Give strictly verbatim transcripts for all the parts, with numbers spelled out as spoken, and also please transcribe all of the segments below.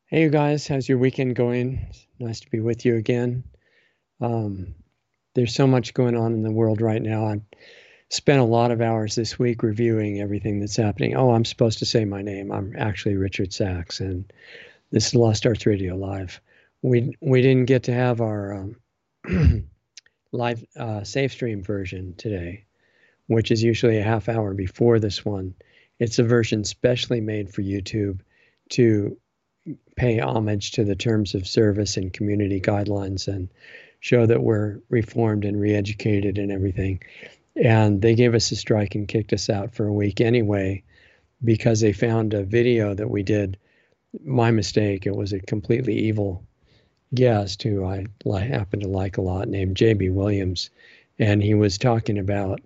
Hey, you guys, how's your weekend going? Nice to be with you again. Um, there's so much going on in the world right now. I've spent a lot of hours this week reviewing everything that's happening. Oh, I'm supposed to say my name. I'm actually Richard Sachs, and this is Lost Arts Radio Live. We we didn't get to have our um, live uh, safe stream version today, which is usually a half hour before this one. It's a version specially made for YouTube to pay homage to the terms of service and community guidelines and show that we're reformed and re-educated and everything. And they gave us a strike and kicked us out for a week anyway because they found a video that we did. My mistake. It was a completely evil guest who I happen to like a lot named J B. Williams. And he was talking about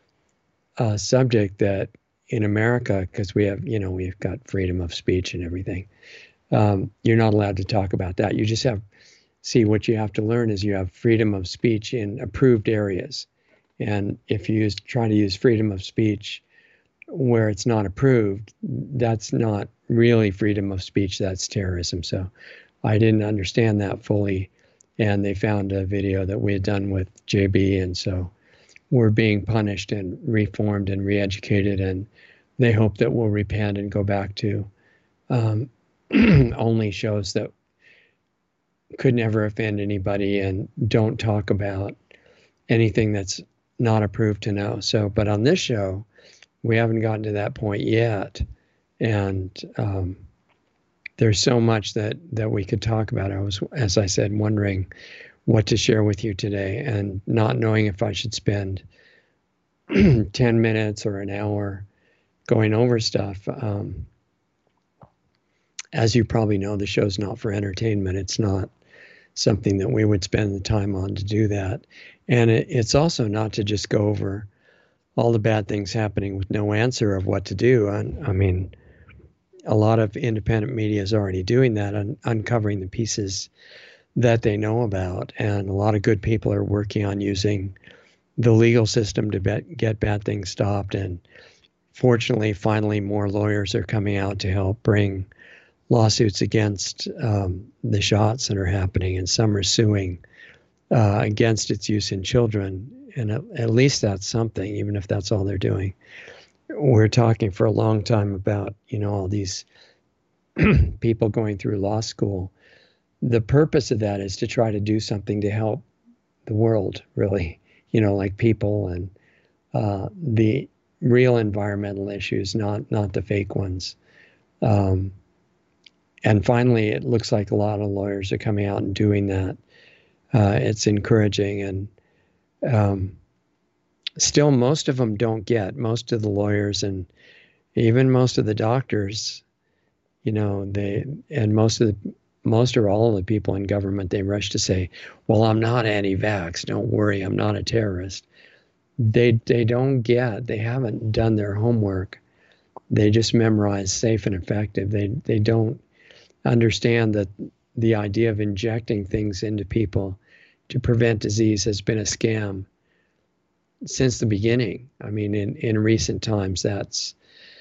a subject that in America, because we have, you know, we've got freedom of speech and everything, um, you're not allowed to talk about that. You just have, see, what you have to learn is you have freedom of speech in approved areas. And if you use, try to use freedom of speech where it's not approved, that's not really freedom of speech, that's terrorism. So I didn't understand that fully. And they found a video that we had done with J B. And so we're being punished and reformed and re-educated. And they hope that we'll repent and go back to um, only shows that could never offend anybody and don't talk about anything that's not approved to know. So, but on this show, we haven't gotten to that point yet. And um, there's so much that, that we could talk about. I was, as I said, wondering what to share with you today and not knowing if I should spend ten minutes or an hour going over stuff. Um, as you probably know, the show's not for entertainment. It's not something that we would spend the time on to do that. And it, it's also not to just go over all the bad things happening with no answer of what to do. And, I mean, a lot of independent media is already doing that, un- uncovering the pieces that they know about. And a lot of good people are working on using the legal system to bet, get bad things stopped. And fortunately, finally, more lawyers are coming out to help bring lawsuits against um, the shots that are happening, and some are suing uh, against its use in children. And at, at least that's something, even if that's all they're doing. We're talking for a long time about, you know, all these people going through law school. The purpose of that is to try to do something to help the world, really, you know, like people and uh, the real environmental issues, not not the fake ones. Um, And finally, it looks like a lot of lawyers are coming out and doing that. Uh, it's encouraging. And um, still, most of them don't get, most of the lawyers and even most of the doctors, you know, they, and most of the, most or all of the people in government, they rush to say, well, I'm not anti-vax. Don't worry, I'm not a terrorist. They, they don't get, they haven't done their homework. They just memorize safe and effective. They, they don't understand that the idea of injecting things into people to prevent disease has been a scam since the beginning. I mean, in, in recent times, that's,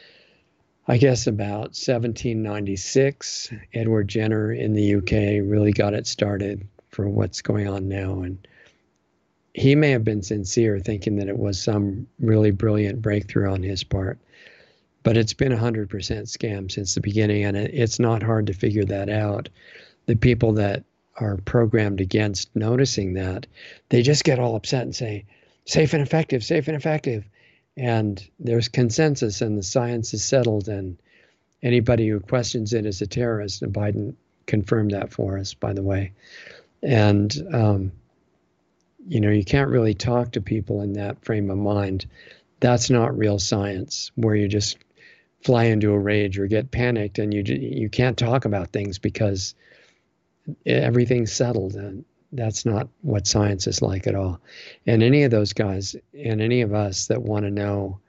I guess, about seventeen ninety-six. Edward Jenner in the U K really got it started for what's going on now. And he may have been sincere, thinking that it was some really brilliant breakthrough on his part. But it's been a one hundred percent scam since the beginning, and it's not hard to figure that out. The people that are programmed against noticing that, they just get all upset and say, safe and effective, safe and effective. And there's consensus, and the science is settled, and anybody who questions it is a terrorist. And Biden confirmed that for us, by the way. And, um, you know, you can't really talk to people in that frame of mind. That's not real science, where you just fly into a rage or get panicked and you you can't talk about things because everything's settled. And that's not what science is like at all. And any of those guys and any of us that want to know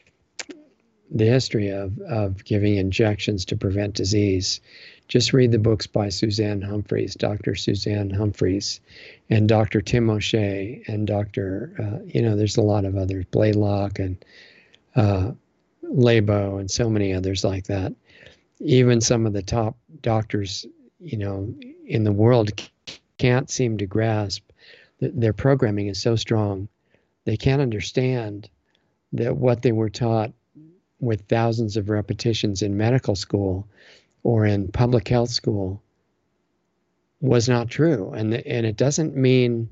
the history of, of giving injections to prevent disease, just read the books by Suzanne Humphries, Doctor Suzanne Humphries, and Doctor Tim O'Shea, and Doctor, uh, you know, there's a lot of others, Blaylock and uh, Labo, and so many others like that. Even some of the top doctors you know, in the world can't seem to grasp that their programming is so strong. They can't understand that what they were taught with thousands of repetitions in medical school or in public health school was not true. And, and it doesn't mean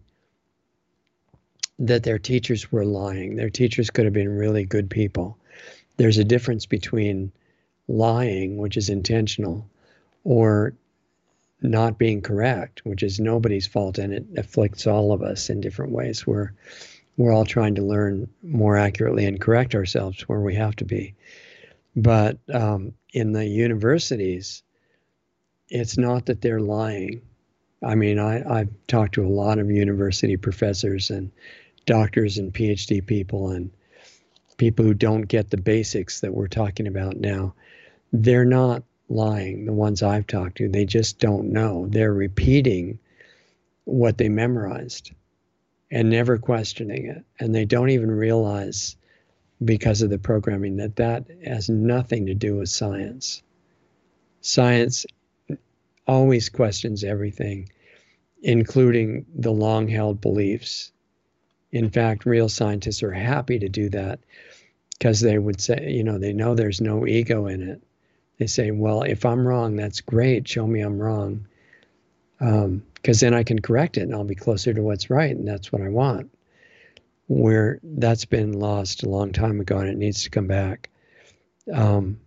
that their teachers were lying. Their teachers could have been really good people. There's a difference between lying, which is intentional, or not being correct, which is nobody's fault, and it afflicts all of us in different ways. We're, we're all trying to learn more accurately and correct ourselves where we have to be. But um, in the universities, it's not that they're lying. I mean, I, I've talked to a lot of university professors and doctors and PhD people and people who don't get the basics that we're talking about now. They're not lying, the ones I've talked to. They just don't know. They're repeating what they memorized and never questioning it. And they don't even realize, because of the programming, that that has nothing to do with science. Science always questions everything, including the long-held beliefs. In fact, real scientists are happy to do that because they would say, you know, they know there's no ego in it. They say, well, if I'm wrong, that's great. Show me I'm wrong. Um, because then I can correct it and I'll be closer to what's right. And that's what I want. Where that's been lost a long time ago and it needs to come back. Um,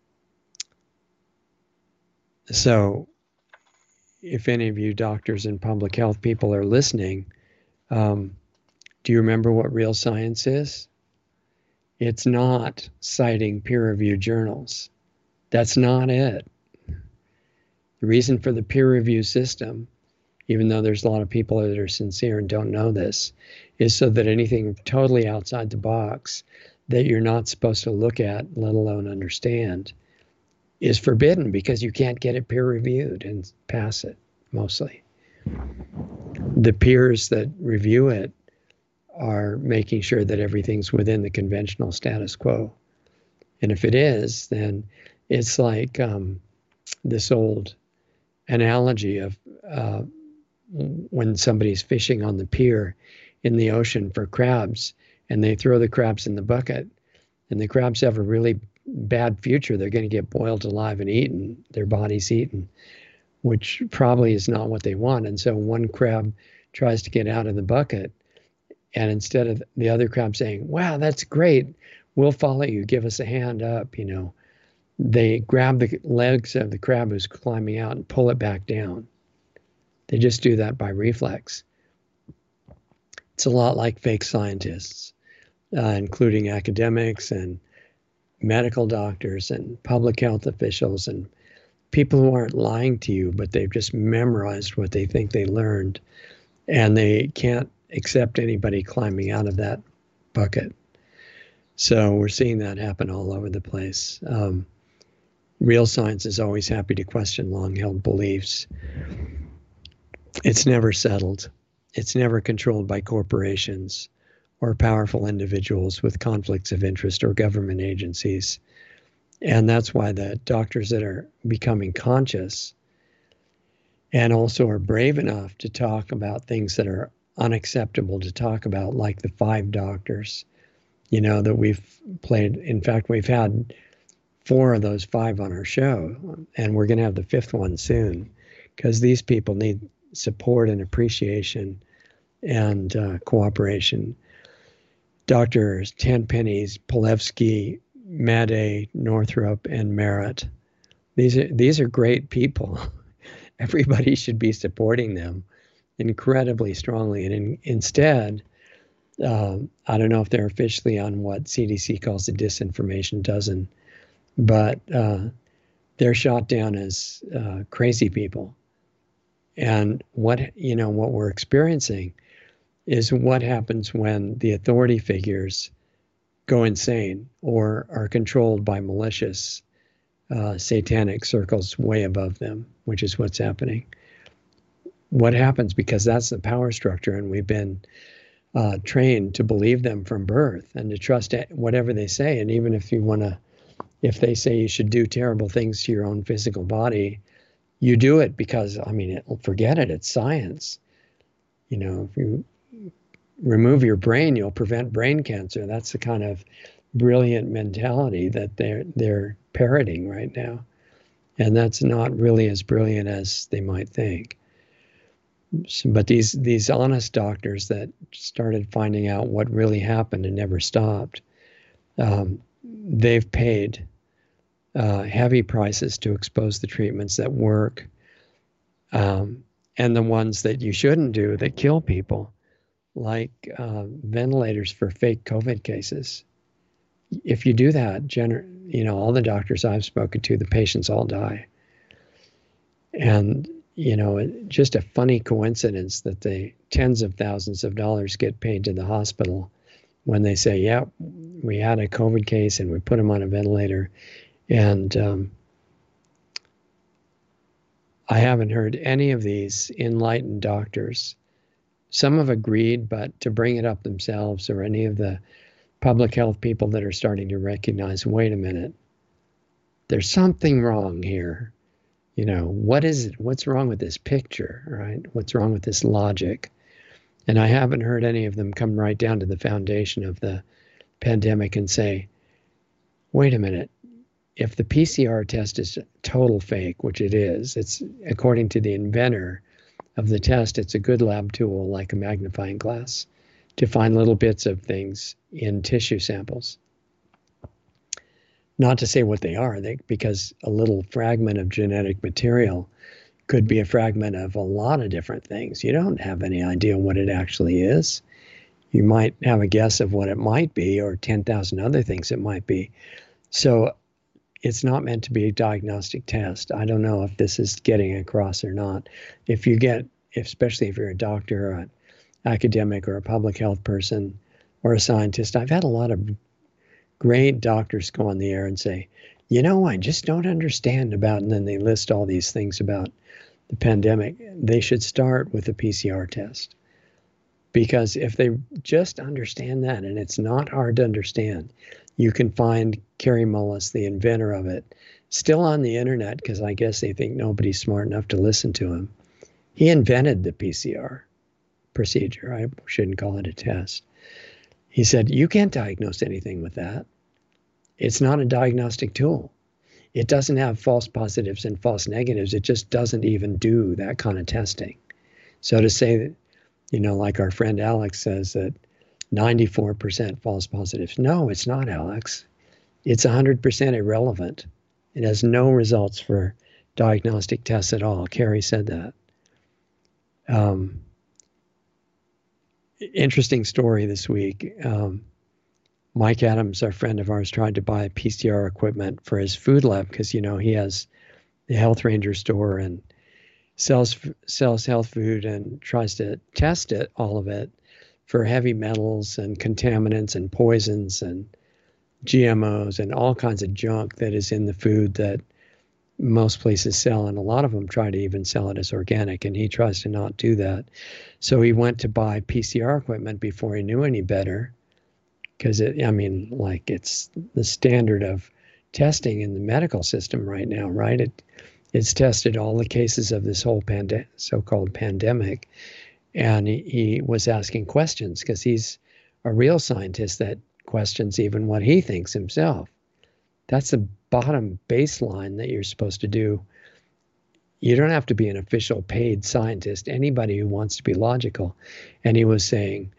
so if any of you doctors and public health people are listening, um, do you remember what real science is? It's not citing peer-reviewed journals. That's not it. The reason for the peer review system, even though there's a lot of people that are sincere and don't know this, is so that anything totally outside the box that you're not supposed to look at, let alone understand, is forbidden because you can't get it peer reviewed and pass it, mostly. The peers that review it are making sure that everything's within the conventional status quo. And if it is, then it's like um, this old analogy of uh, when somebody's fishing on the pier in the ocean for crabs, and they throw the crabs in the bucket, and the crabs have a really bad future. They're going to get boiled alive and eaten, their bodies eaten, which probably is not what they want. And so one crab tries to get out of the bucket, and instead of the other crab saying, wow, that's great, we'll follow you, give us a hand up, you know, they grab the legs of the crab who's climbing out and pull it back down. They just do that by reflex. It's a lot like fake scientists, uh, including academics and medical doctors and public health officials and people who aren't lying to you, but they've just memorized what they think they learned, and they can't accept anybody climbing out of that bucket. So we're seeing that happen all over the place. Um, real science is always happy to question long-held beliefs. It's never settled. It's never controlled by corporations or powerful individuals with conflicts of interest or government agencies. And that's why the doctors that are becoming conscious and also are brave enough to talk about things that are unacceptable to talk about, like the five doctors, you know, that we've played. In fact, we've had four of those five on our show, and we're going to have the fifth one soon, because these people need support and appreciation and uh, cooperation. Doctors Tenpenny's, Palevsky, Madej, Northrop, and Merritt. These are these are great people. Everybody should be supporting them incredibly strongly. And in, instead, um, I don't know if they're officially on what C D C calls the disinformation dozen, but uh, they're shot down as uh, crazy people. And what, you know, what we're experiencing is what happens when the authority figures go insane or are controlled by malicious uh, satanic circles way above them, which is what's happening. What happens, because that's the power structure, and we've been uh, trained to believe them from birth and to trust whatever they say. And even if you want to, if they say you should do terrible things to your own physical body, you do it because, I mean, it, forget it, it's science. You know, if you remove your brain, you'll prevent brain cancer. That's the kind of brilliant mentality that they're they're parroting right now. And that's not really as brilliant as they might think. So, but these these honest doctors that started finding out what really happened and never stopped, um, they've paid uh, heavy prices to expose the treatments that work, um, and the ones that you shouldn't do that kill people, like uh, ventilators for fake COVID cases. If you do that, gener- you know, all the doctors I've spoken to, the patients all die. And, you know, just a funny coincidence that the tens of thousands of dollars get paid to the hospital when they say, yeah, we had a COVID case and we put him on a ventilator. And um, I haven't heard any of these enlightened doctors. Some have agreed, but to bring it up themselves, or any of the public health people that are starting to recognize, wait a minute, there's something wrong here. You know, what is it? What's wrong with this picture, right? What's wrong with this logic? And I haven't heard any of them come right down to the foundation of the pandemic and say, wait a minute, if the P C R test is total fake, which it is, it's according to the inventor of the test, it's a good lab tool like a magnifying glass to find little bits of things in tissue samples. Not to say what they are, they, because a little fragment of genetic material could be a fragment of a lot of different things. You don't have any idea what it actually is. You might have a guess of what it might be, or ten thousand other things it might be. So it's not meant to be a diagnostic test. I don't know if this is getting across or not. If you get, especially if you're a doctor or an academic or a public health person or a scientist, I've had a lot of great doctors go on the air and say, you know, I just don't understand about, and then they list all these things about the pandemic. They should start with the P C R test. Because if they just understand that, and it's not hard to understand, you can find Kary Mullis, the inventor of it, still on the internet, because I guess they think nobody's smart enough to listen to him. He invented the P C R procedure. I shouldn't call it a test. He said, you can't diagnose anything with that. It's not a diagnostic tool. It doesn't have false positives and false negatives. It just doesn't even do that kind of testing. So to say that, you know, like our friend Alex says, that ninety-four percent false positives. No, it's not, Alex. It's one hundred percent irrelevant. It has no results for diagnostic tests at all. Kary said that. Um, interesting story this week. Um, Mike Adams, our friend of ours, tried to buy P C R equipment for his food lab because, you know, he has the Health Ranger store and sells sells health food and tries to test it, all of it, for heavy metals and contaminants and poisons and G M Os and all kinds of junk that is in the food that most places sell. And a lot of them try to even sell it as organic, and he tries to not do that. So he went to buy P C R equipment before he knew any better, because it, I mean, like, it's the standard of testing in the medical system right now, right? It It's tested all the cases of this whole pande- so-called pandemic. And he, he was asking questions because he's a real scientist that questions even what he thinks himself. That's the bottom baseline that you're supposed to do. You don't have to be an official paid scientist, anybody who wants to be logical. And he was saying,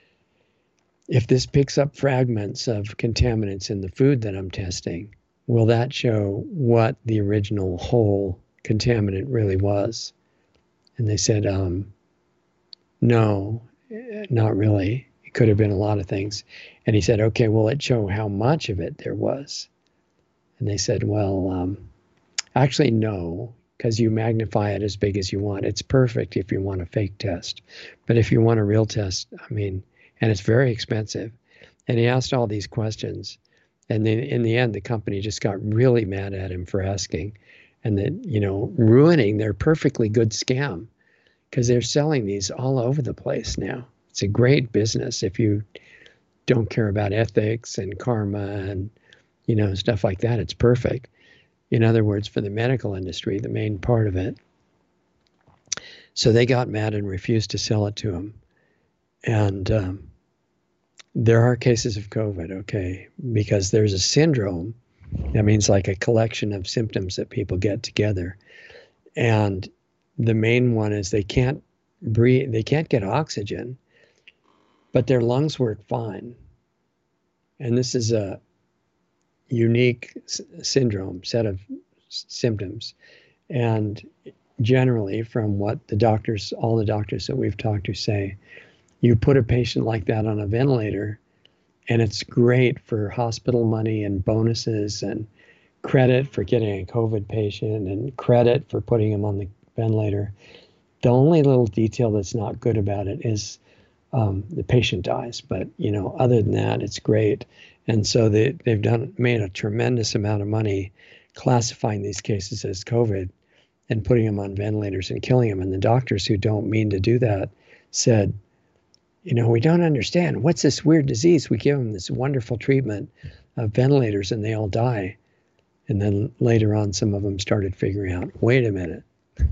if this picks up fragments of contaminants in the food that I'm testing, will that show what the original whole contaminant really was? And they said, um, no, not really. It could have been a lot of things. And he said, okay, will it show how much of it there was? And they said, well, um, actually, no, because you magnify it as big as you want. It's perfect if you want a fake test. But if you want a real test, I mean, and it's very expensive. And he asked all these questions. And then in the end, the company just got really mad at him for asking, and then, you know, ruining their perfectly good scam, because they're selling these all over the place now. It's a great business if you don't care about ethics and karma and, you know, stuff like that. It's perfect. In other words, for the medical industry, the main part of it. So they got mad and refused to sell it to him. And um, there are cases of COVID, okay, because there's a syndrome. That means like a collection of symptoms that people get together. And the main one is they can't breathe, they can't get oxygen, but their lungs work fine. And this is a unique s- syndrome, set of s- symptoms. And generally, from what the doctors, all the doctors that we've talked to say, you put a patient like that on a ventilator, and it's great for hospital money and bonuses and credit for getting a COVID patient and credit for putting him on the ventilator. The only little detail that's not good about it is um, the patient dies. But, you know, other than that, it's great. And so they, they've done made a tremendous amount of money classifying these cases as COVID and putting them on ventilators and killing them. And the doctors who don't mean to do that said, you know, we don't understand. What's this weird disease? We give them this wonderful treatment of ventilators and they all die. And then later on, some of them started figuring out, wait a minute.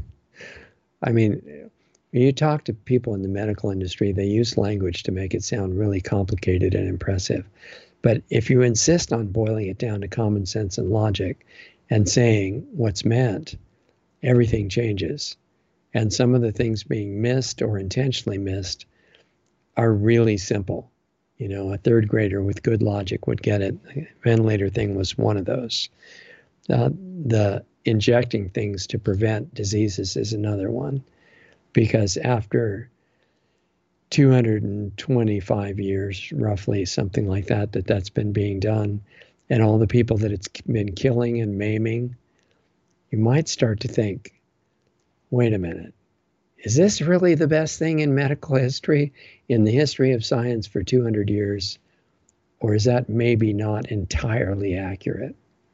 I mean, when you talk to people in the medical industry, they use language to make it sound really complicated and impressive. But if you insist on boiling it down to common sense and logic and saying what's meant, everything changes. And some of the things being missed or intentionally missed are really simple. You know, a third grader with good logic would get it. The ventilator thing was one of those. Uh, the injecting things to prevent diseases is another one, because after two hundred twenty-five years, roughly, something like that, that that's been being done, and all the people that it's been killing and maiming, you might start to think, wait a minute, is this really the best thing in medical history, in the history of science for two hundred years? Or is that maybe not entirely accurate?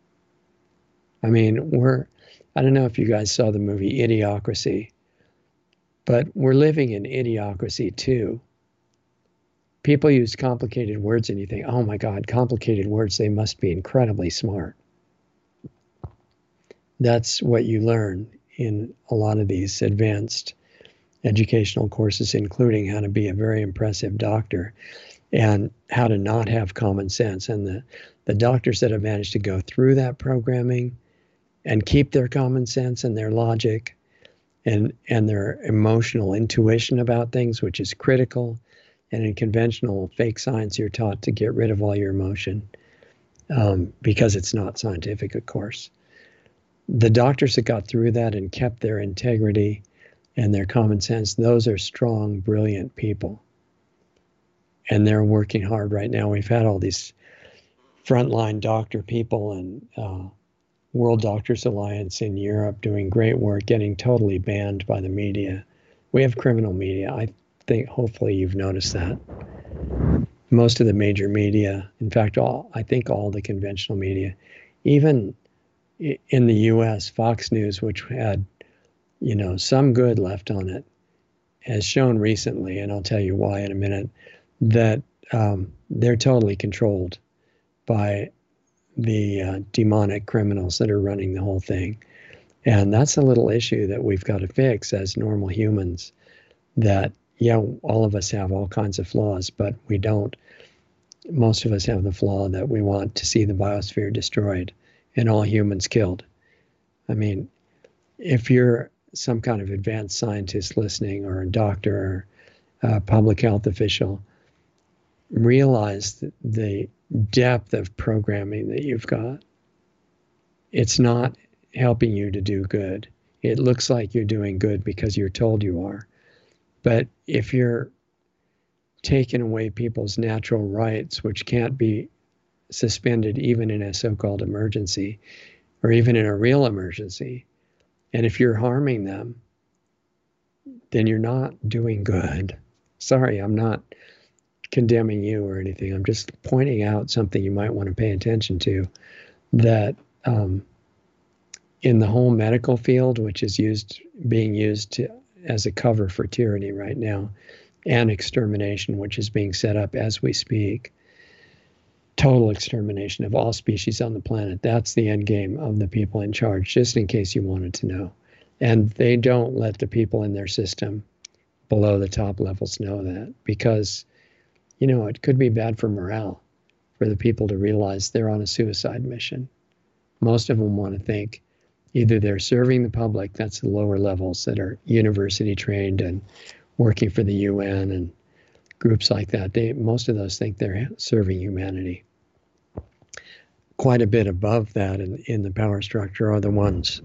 I mean, we're, I don't know if you guys saw the movie Idiocracy, but we're living in idiocracy too. People use complicated words and you think, oh my God, complicated words, they must be incredibly smart. That's what you learn in a lot of these advanced educational courses, including how to be a very impressive doctor and how to not have common sense. And the, the doctors that have managed to go through that programming and keep their common sense and their logic and, and their emotional intuition about things, which is critical. And in conventional fake science, you're taught to get rid of all your emotion um, because it's not scientific, of course. The doctors that got through that and kept their integrity and their common sense, those are strong, brilliant people. And they're working hard right now. We've had all these frontline doctor people and uh, World Doctors Alliance in Europe doing great work, getting totally banned by the media. We have criminal media. I think hopefully you've noticed that. Most of the major media, in fact, all I think all the conventional media, even in the U S, Fox News, which had, you know, some good left on it, has shown recently, and I'll tell you why in a minute, that um, they're totally controlled by the uh, demonic criminals that are running the whole thing. And that's a little issue that we've got to fix as normal humans, that, yeah, all of us have all kinds of flaws, but we don't. Most of us have the flaw that we want to see the biosphere destroyed and all humans killed. I mean, if you're some kind of advanced scientist listening, or a doctor, or a public health official, realize the depth of programming that you've got. It's not helping you to do good. It looks like you're doing good because you're told you are. But if you're taking away people's natural rights, which can't be suspended even in a so-called emergency, or even in a real emergency, and if you're harming them, then you're not doing good. Sorry, I'm not condemning you or anything. I'm just pointing out something you might want to pay attention to, that um, in the whole medical field, which is used, being used to, as a cover for tyranny right now, and extermination, which is being set up as we speak, total extermination of all species on the planet. That's the end game of the people in charge, just in case you wanted to know. And they don't let the people in their system below the top levels know that, because, you know, it could be bad for morale for the people to realize they're on a suicide mission. Most of them want to think either they're serving the public, that's the lower levels that are university trained and working for the U N and groups like that. They, most of those think they're serving humanity. Quite a bit above that in, in the power structure are the ones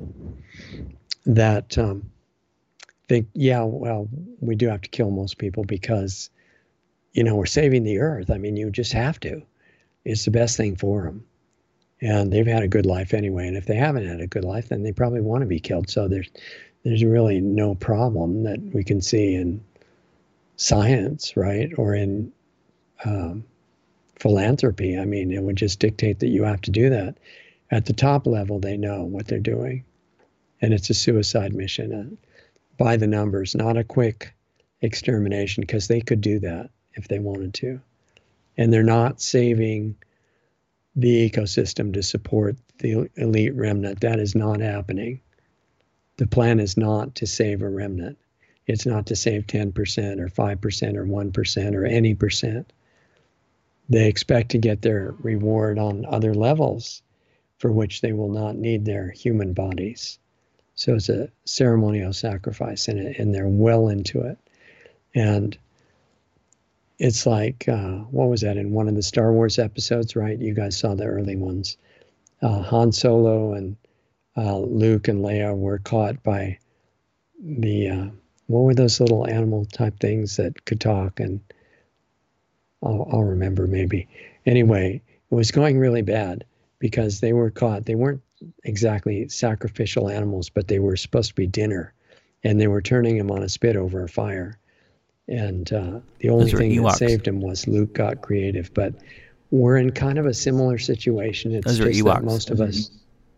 that um, think, yeah, well, we do have to kill most people because, you know, we're saving the earth. I mean, you just have to. It's the best thing for them. And they've had a good life anyway. And if they haven't had a good life, then they probably want to be killed. So there's, there's really no problem that we can see in science, right? Or in um, philanthropy. I mean, it would just dictate that you have to do that. At the top level, they know what they're doing. And it's a suicide mission uh, by the numbers, not a quick extermination, because they could do that if they wanted to. And they're not saving the ecosystem to support the elite remnant. That is not happening. The plan is not to save a remnant. It's not to save ten percent or five percent or one percent or any percent. They expect to get their reward on other levels for which they will not need their human bodies. So it's a ceremonial sacrifice, and, it, and they're well into it. And it's like, uh, what was that, in one of the Star Wars episodes, right? You guys saw the early ones. Uh, Han Solo and uh, Luke and Leia were caught by the, uh, what were those little animal type things that could talk? And I'll, I'll remember maybe. Anyway, it was going really bad because they were caught. They weren't exactly sacrificial animals, but they were supposed to be dinner. And they were turning them on a spit over a fire. And uh, the only thing Ewoks. that saved him was Luke got creative. But we're in kind of a similar situation. It's Those are just Ewoks. that most of us...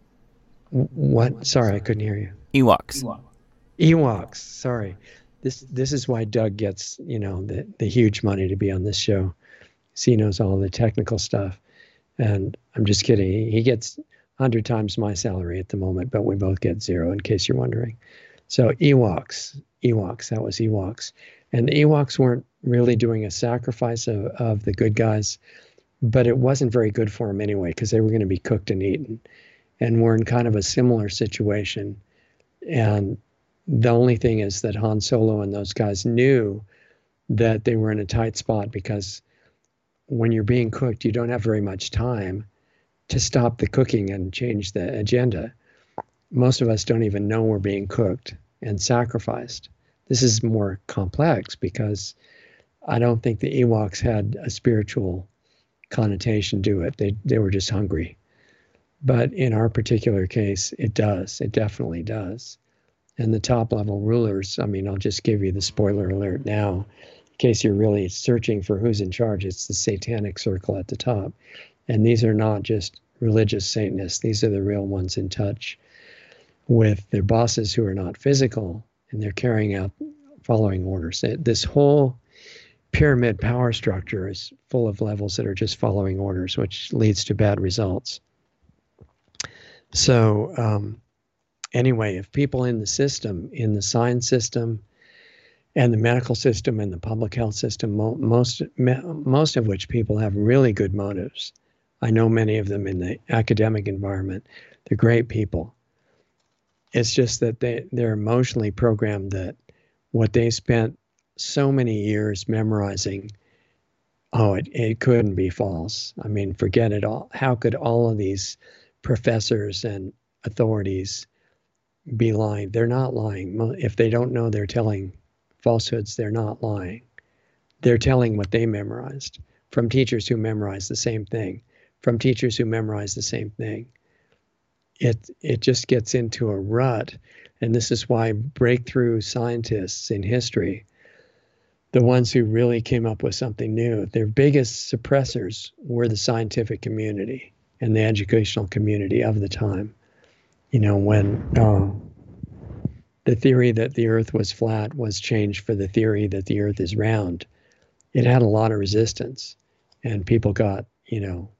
What? Sorry, I couldn't hear you. Ewoks. Ewoks. Sorry. This this is why Doug gets, you know, the, the huge money to be on this show. He knows all the technical stuff. And I'm just kidding. He gets one hundred times my salary at the moment, but we both get zero, in case you're wondering. So Ewoks. Ewoks. That was Ewoks. And the Ewoks weren't really doing a sacrifice of, of the good guys, but it wasn't very good for them anyway, because they were going to be cooked and eaten. And we're in kind of a similar situation. And the only thing is that Han Solo and those guys knew that they were in a tight spot, because when you're being cooked, you don't have very much time to stop the cooking and change the agenda. Most of us don't even know we're being cooked and sacrificed. This is more complex because I don't think the Ewoks had a spiritual connotation to it. They they were just hungry. But in our particular case, it does. It definitely does. And the top level rulers, I mean, I'll just give you the spoiler alert now, in case you're really searching for who's in charge. It's the satanic circle at the top. And these are not just religious Satanists. These are the real ones in touch with their bosses who are not physical, and they're carrying out following orders. This whole pyramid power structure is full of levels that are just following orders, which leads to bad results. So um, anyway, if people in the system, in the science system, and the medical system and the public health system, mo- most most of which people have really good motives. I know many of them in the academic environment. They're great people. It's just that they, they're emotionally programmed that what they spent so many years memorizing, oh, it, it couldn't be false. I mean, forget it all. How could all of these professors and authorities be lying? They're not lying. If they don't know they're telling falsehoods, they're not lying. They're telling what they memorized from teachers who memorized the same thing, from teachers who memorized the same thing. It it just gets into a rut. And this is why breakthrough scientists in history, the ones who really came up with something new, their biggest suppressors were the scientific community and the educational community of the time. You know, when uh, the theory that the earth was flat was changed for the theory that the earth is round, it had a lot of resistance. And people got, you know,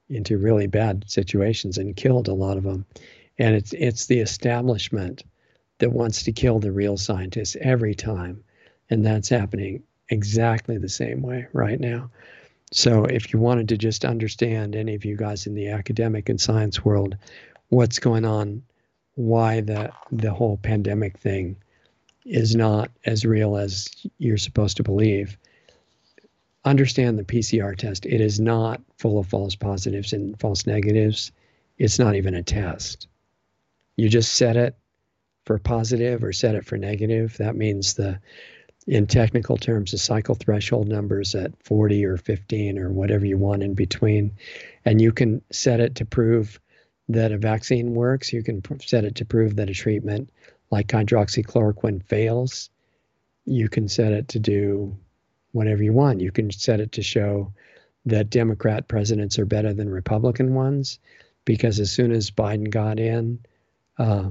into really bad situations and killed a lot of them. And it's it's the establishment that wants to kill the real scientists every time. And that's happening exactly the same way right now. So if you wanted to just understand, any of you guys in the academic and science world, what's going on, why the the whole pandemic thing is not as real as you're supposed to believe, understand the P C R test. It is not full of false positives and false negatives. It's not even a test. You just set it for positive or set it for negative. That means the, in technical terms, the cycle threshold numbers at forty or fifteen or whatever you want in between. And you can set it to prove that a vaccine works. You can set it to prove that a treatment like hydroxychloroquine fails. You can set it to do whatever you want. You can set it to show that Democrat presidents are better than Republican ones, because as soon as Biden got in, uh,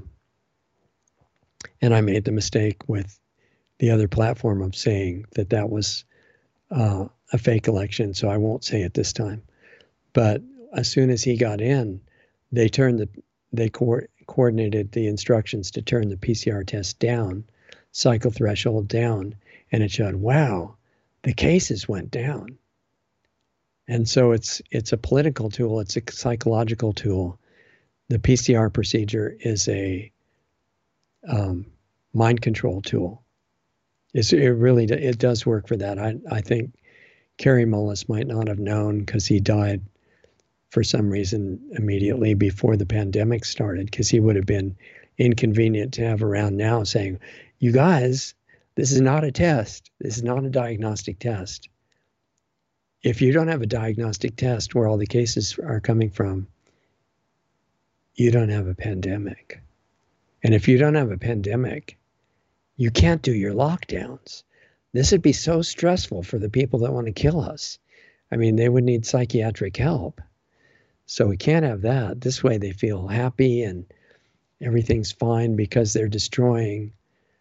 and I made the mistake with the other platform of saying that that was uh, a fake election, so I won't say it this time. But as soon as he got in, they turned the they co- coordinated the instructions to turn the P C R test down, cycle threshold down, and it showed, wow, the cases went down. And so it's it's a political tool, it's a psychological tool. The P C R procedure is a um, mind control tool. It's, it really it does work for that. I, I think Kary Mullis might not have known, because he died for some reason immediately before the pandemic started, because he would have been inconvenient to have around now saying, you guys, this is not a test. This is not a diagnostic test. If you don't have a diagnostic test where all the cases are coming from, you don't have a pandemic. And if you don't have a pandemic, you can't do your lockdowns. This would be so stressful for the people that want to kill us. I mean, they would need psychiatric help. So we can't have that. This way they feel happy and everything's fine, because they're destroying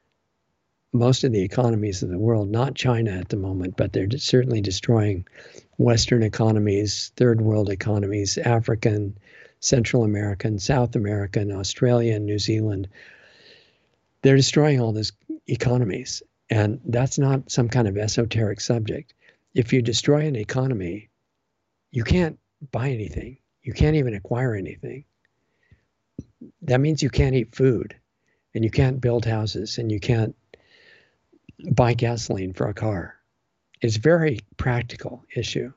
most of the economies of the world, not China at the moment, but they're certainly destroying Western economies, third world economies, African, Central American, South American, Australian, New Zealand. They're destroying all those economies. And that's not some kind of esoteric subject. If you destroy an economy, you can't buy anything. You can't even acquire anything. That means you can't eat food, and you can't build houses, and you can't buy gasoline for a car. It's a very practical issue.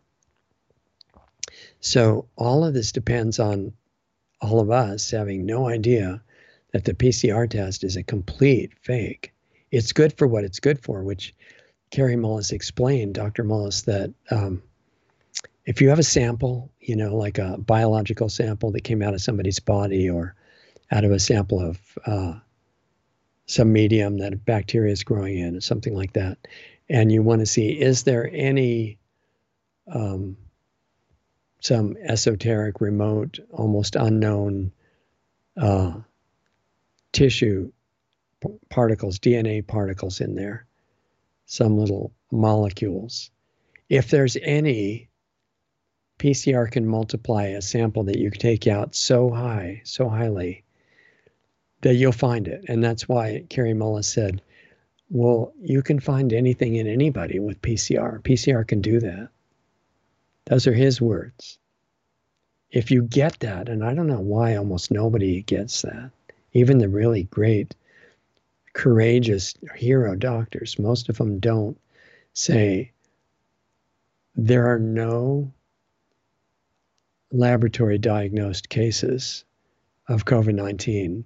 So all of this depends on all of us having no idea that the P C R test is a complete fake. It's good for what it's good for, which Kary Mullis explained, Doctor Mullis, that um, if you have a sample, you know, like a biological sample that came out of somebody's body, or out of a sample of uh, some medium that a bacteria is growing in, or something like that, and you want to see, is there any um, some esoteric, remote, almost unknown uh, tissue p- particles, D N A particles in there, some little molecules. If there's any, P C R can multiply a sample that you take out so high, so highly, that you'll find it. And that's why Kary Mullis said, well, you can find anything in anybody with P C R. P C R can do that. Those are his words. If you get that, and I don't know why almost nobody gets that, even the really great, courageous hero doctors, most of them don't say, there are no laboratory diagnosed cases of COVID nineteen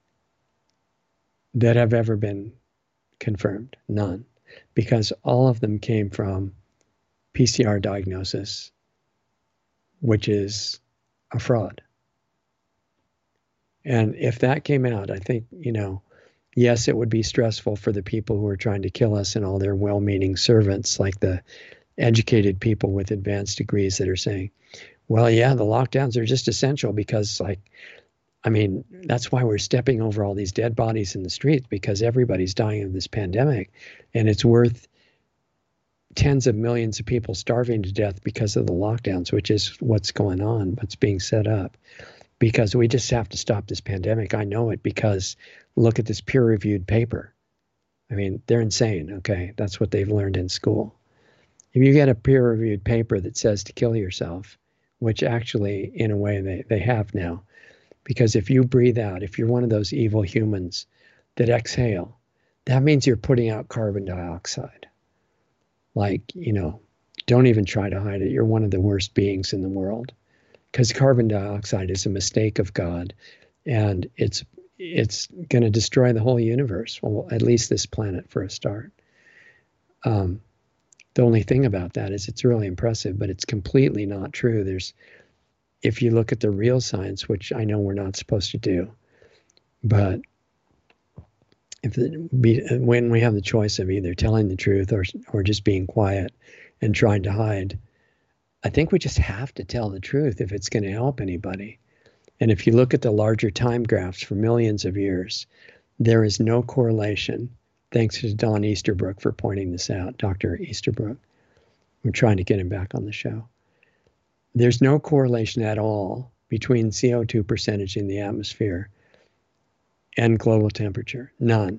that have ever been confirmed. None. Because all of them came from P C R diagnosis, which is a fraud. And if that came out, I think, you know, yes, it would be stressful for the people who are trying to kill us and all their well-meaning servants, like the educated people with advanced degrees that are saying, well, yeah, the lockdowns are just essential because, like, I mean, that's why we're stepping over all these dead bodies in the streets, because everybody's dying of this pandemic, and it's worth tens of millions of people starving to death because of the lockdowns, which is what's going on, what's being set up. Because we just have to stop this pandemic. I know it because look at this peer-reviewed paper. I mean, they're insane, okay? That's what they've learned in school. If you get a peer-reviewed paper that says to kill yourself, which actually, in a way, they, they have now, because if you breathe out, if you're one of those evil humans that exhale, that means you're putting out carbon dioxide. Like, you know, don't even try to hide it. You're one of the worst beings in the world. Because carbon dioxide is a mistake of God, and it's it's going to destroy the whole universe, well, at least this planet for a start. Um, the only thing about that is it's really impressive, but it's completely not true. There's, if you look at the real science, which I know we're not supposed to do, but if it be, when we have the choice of either telling the truth or or just being quiet and trying to hide, I think we just have to tell the truth if it's going to help anybody. And if you look at the larger time graphs for millions of years, there is no correlation. Thanks to Don Easterbrook for pointing this out, Doctor Easterbrook. We're trying to get him back on the show. There's no correlation at all between C O two percentage in the atmosphere and global temperature. None.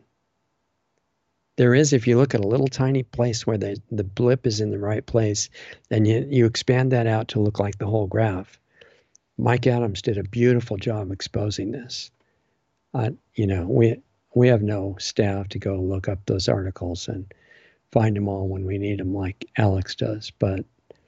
There is if you look at a little tiny place where the, the blip is in the right place, and you, you expand that out to look like the whole graph. Mike Adams did a beautiful job exposing this. Uh, you know, we we have no staff to go look up those articles and find them all when we need them like Alex does, but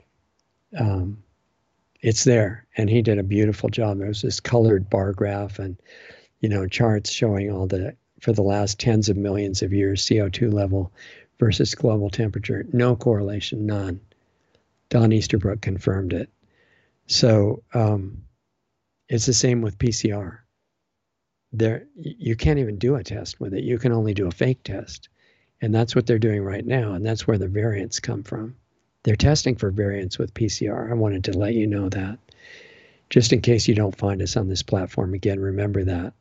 um, it's there, and he did a beautiful job. There was this colored bar graph and, you know, charts showing all the, for the last tens of millions of years, C O two level versus global temperature. No correlation, none. Don Easterbrook confirmed it. So um, it's the same with P C R. There, you can't even do a test with it. You can only do a fake test. And that's what they're doing right now. And that's where the variants come from. They're testing for variants with P C R. I wanted to let you know that. Just in case you don't find us on this platform again, remember that.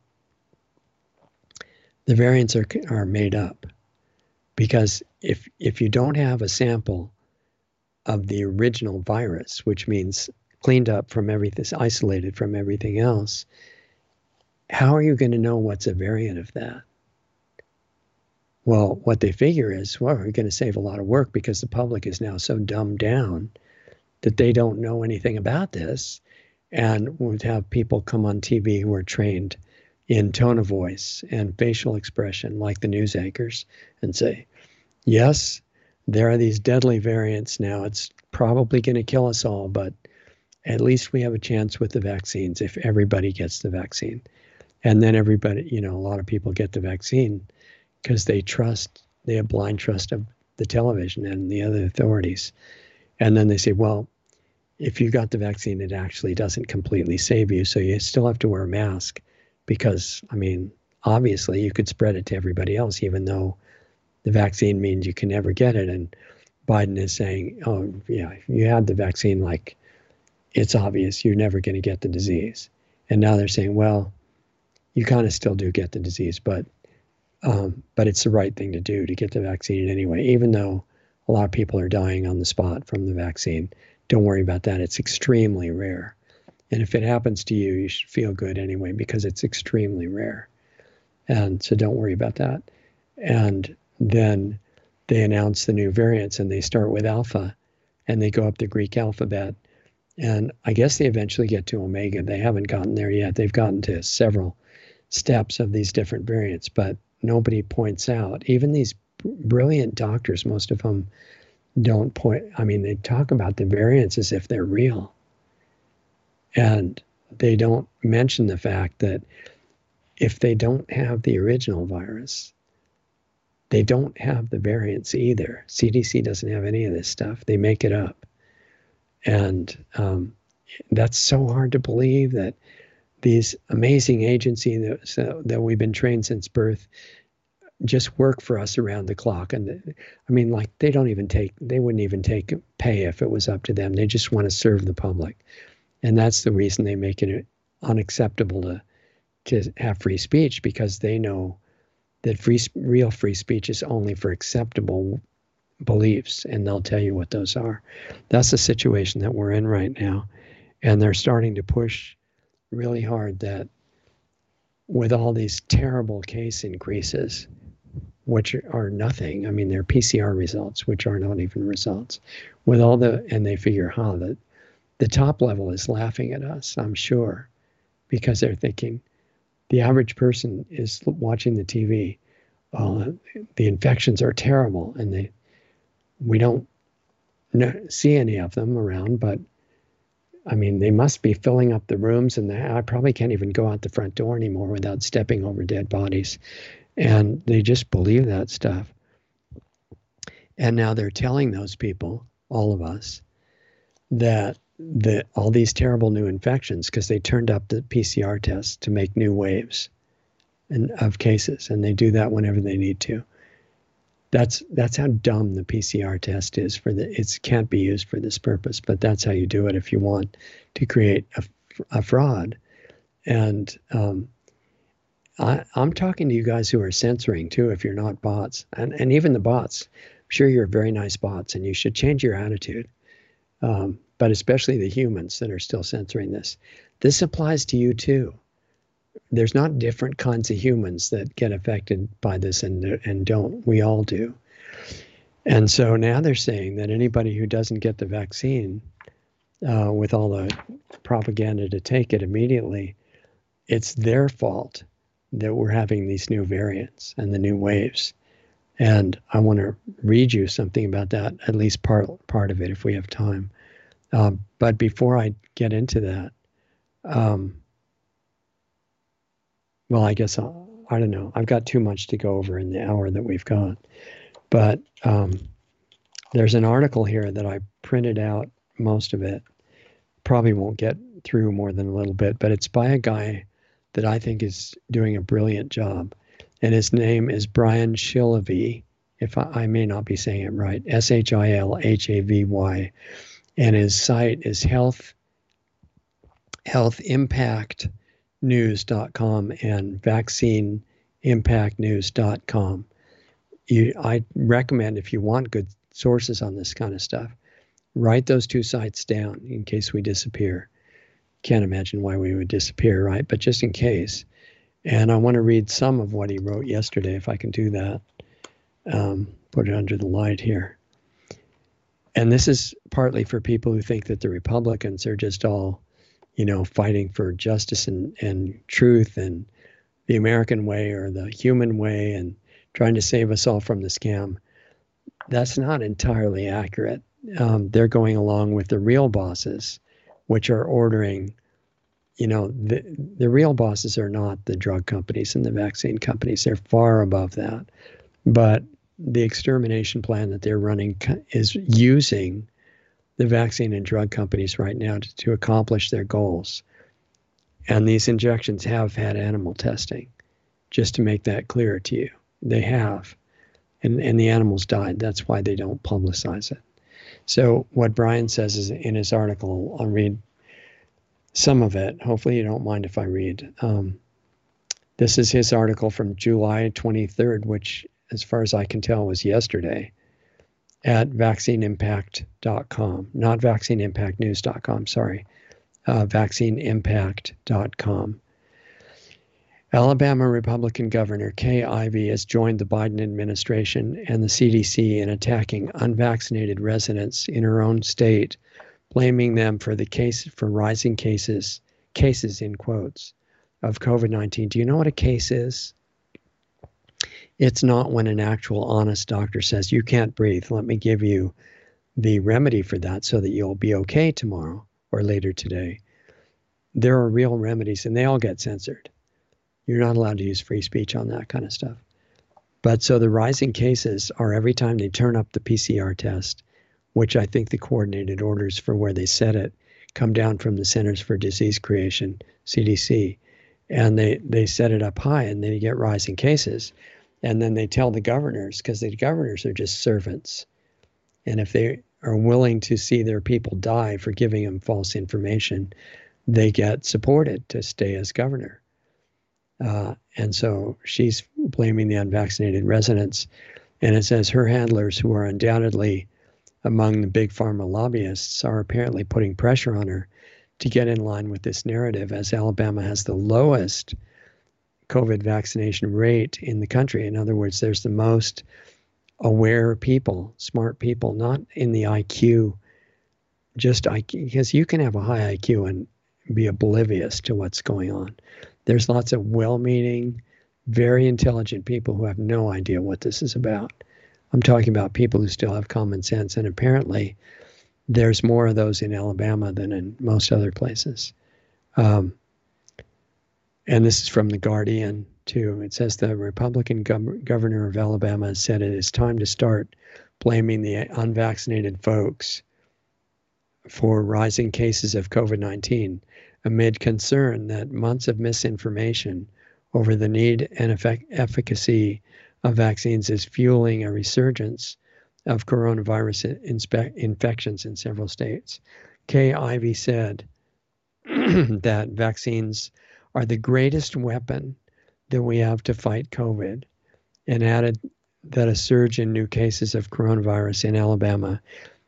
The variants are, are made up. Because if if you don't have a sample of the original virus, which means cleaned up from everything, isolated from everything else, how are you going to know what's a variant of that? Well, what they figure is, well, we're going to save a lot of work because the public is now so dumbed down that they don't know anything about this, and would have people come on T V who are trained in tone of voice and facial expression like the news anchors and say, yes, there are these deadly variants now. It's probably going to kill us all, but at least we have a chance with the vaccines if everybody gets the vaccine. And then everybody, you know, a lot of people get the vaccine because they trust, they have blind trust of the television and the other authorities. And then they say, well, if you got the vaccine, it actually doesn't completely save you. So you still have to wear a mask because, I mean, obviously you could spread it to everybody else, even though the vaccine means you can never get it. And Biden is saying, oh, yeah, you had the vaccine, like, it's obvious you're never going to get the disease. And now they're saying, well, you kind of still do get the disease, but um, but it's the right thing to do to get the vaccine anyway, even though a lot of people are dying on the spot from the vaccine. Don't worry about that. It's extremely rare. And if it happens to you, you should feel good anyway, because it's extremely rare. And so don't worry about that. And then they announce the new variants, and they start with alpha, and they go up the Greek alphabet. And I guess they eventually get to omega. They haven't gotten there yet. They've gotten to several steps of these different variants, but nobody points out. Even these brilliant doctors, most of them don't point. I mean, they talk about the variants as if they're real. And they don't mention the fact that if they don't have the original virus, they don't have the variants either. C D C doesn't have any of this stuff. They make it up. And um, that's so hard to believe that these amazing agencies that, so, that we've been trained since birth just work for us around the clock. And the, I mean, like, they don't even take, they wouldn't even take pay if it was up to them. They just want to serve the public. And that's the reason they make it unacceptable to, to have free speech, because they know that free, real free speech is only for acceptable beliefs, and they'll tell you what those are. That's the situation that we're in right now. And they're starting to push really hard that with all these terrible case increases, which are nothing. I mean, they're P C R results, which are not even results. With all the, and they figure, huh, that the top level is laughing at us, I'm sure, because they're thinking the average person is watching the T V. Uh, the infections are terrible, and they we don't know, see any of them around, but I mean, they must be filling up the rooms, and the, I probably can't even go out the front door anymore without stepping over dead bodies. And they just believe that stuff. And now they're telling those people, all of us, that the, all these terrible new infections, because they turned up the P C R tests to make new waves and, of cases, and they do that whenever they need to. That's that's how dumb the P C R test is. For the it can't be used for this purpose, but that's how you do it if you want to create a, a fraud. And um, I, I'm talking to you guys who are censoring too, if you're not bots, and and even the bots. I'm sure you're very nice bots, and you should change your attitude. Um, but especially the humans that are still censoring this. This applies to you too. There's not different kinds of humans that get affected by this and and don't. We all do. And so now they're saying that anybody who doesn't get the vaccine, uh, with all the propaganda to take it immediately, it's their fault that we're having these new variants and the new waves. And I want to read you something about that, at least part part of it, if we have time. Um, but before I get into that, um, well, I guess I'll, I don't know. I've got too much to go over in the hour that we've got. But um, there's an article here that I printed out, most of it. Probably won't get through more than a little bit, but it's by a guy that I think is doing a brilliant job. And his name is Brian Shilhavy, if I, I may not be saying it right, S H I L H A V Y. And his site is health, health impact news dot com and vaccine impact news dot com. You, I recommend, if you want good sources on this kind of stuff, write those two sites down in case we disappear. Can't imagine why we would disappear, right? But just in case. And I want to read some of what he wrote yesterday, if I can do that. Um, put it under the light here. And this is partly for people who think that the Republicans are just all, you know, fighting for justice and, and truth and the American way or the human way and trying to save us all from the scam. That's not entirely accurate. Um, they're going along with the real bosses, which are ordering, you know, the, the real bosses are not the drug companies and the vaccine companies. They're far above that. But the extermination plan that they're running is using the vaccine and drug companies right now to, to accomplish their goals. And these injections have had animal testing, just to make that clear to you. They have. And, and the animals died. That's why they don't publicize it. So what Brian says is in his article, I'll read some of it. Hopefully you don't mind if I read. Um, this is his article from July twenty-third, which, as far as I can tell, was yesterday, at vaccine impact dot com, not vaccine impact news dot com, sorry, uh, vaccine impact dot com. Alabama Republican Governor Kay Ivey has joined the Biden administration and the C D C in attacking unvaccinated residents in her own state, blaming them for the case for rising cases, cases in quotes, of COVID nineteen. Do you know what a case is? It's not when an actual honest doctor says, you can't breathe, let me give you the remedy for that so that you'll be okay tomorrow or later today. There are real remedies, and they all get censored. You're not allowed to use free speech on that kind of stuff. But so the rising cases are every time they turn up the P C R test, which I think the coordinated orders for where they set it come down from the Centers for Disease Creation, C D C, and they, they set it up high, and then you get rising cases. And then they tell the governors, because the governors are just servants. And if they are willing to see their people die for giving them false information, they get supported to stay as governor. Uh, and so she's blaming the unvaccinated residents. And it says her handlers, who are undoubtedly among the big pharma lobbyists, are apparently putting pressure on her to get in line with this narrative, as Alabama has the lowest COVID vaccination rate in the country. In other words, there's the most aware people, smart people, not in the I Q, just I Q, because you can have a high I Q and be oblivious to what's going on. There's lots of well-meaning, very intelligent people who have no idea what this is about. I'm talking about people who still have common sense, and apparently there's more of those in Alabama than in most other places. Um, and this is from The Guardian, too. It says the Republican gov- governor of Alabama said it is time to start blaming the unvaccinated folks for rising cases of COVID nineteen, amid concern that months of misinformation over the need and effect- efficacy of vaccines is fueling a resurgence of coronavirus inspe- infections in several states. Kay Ivey said that vaccines are the greatest weapon that we have to fight COVID, and added that a surge in new cases of coronavirus in Alabama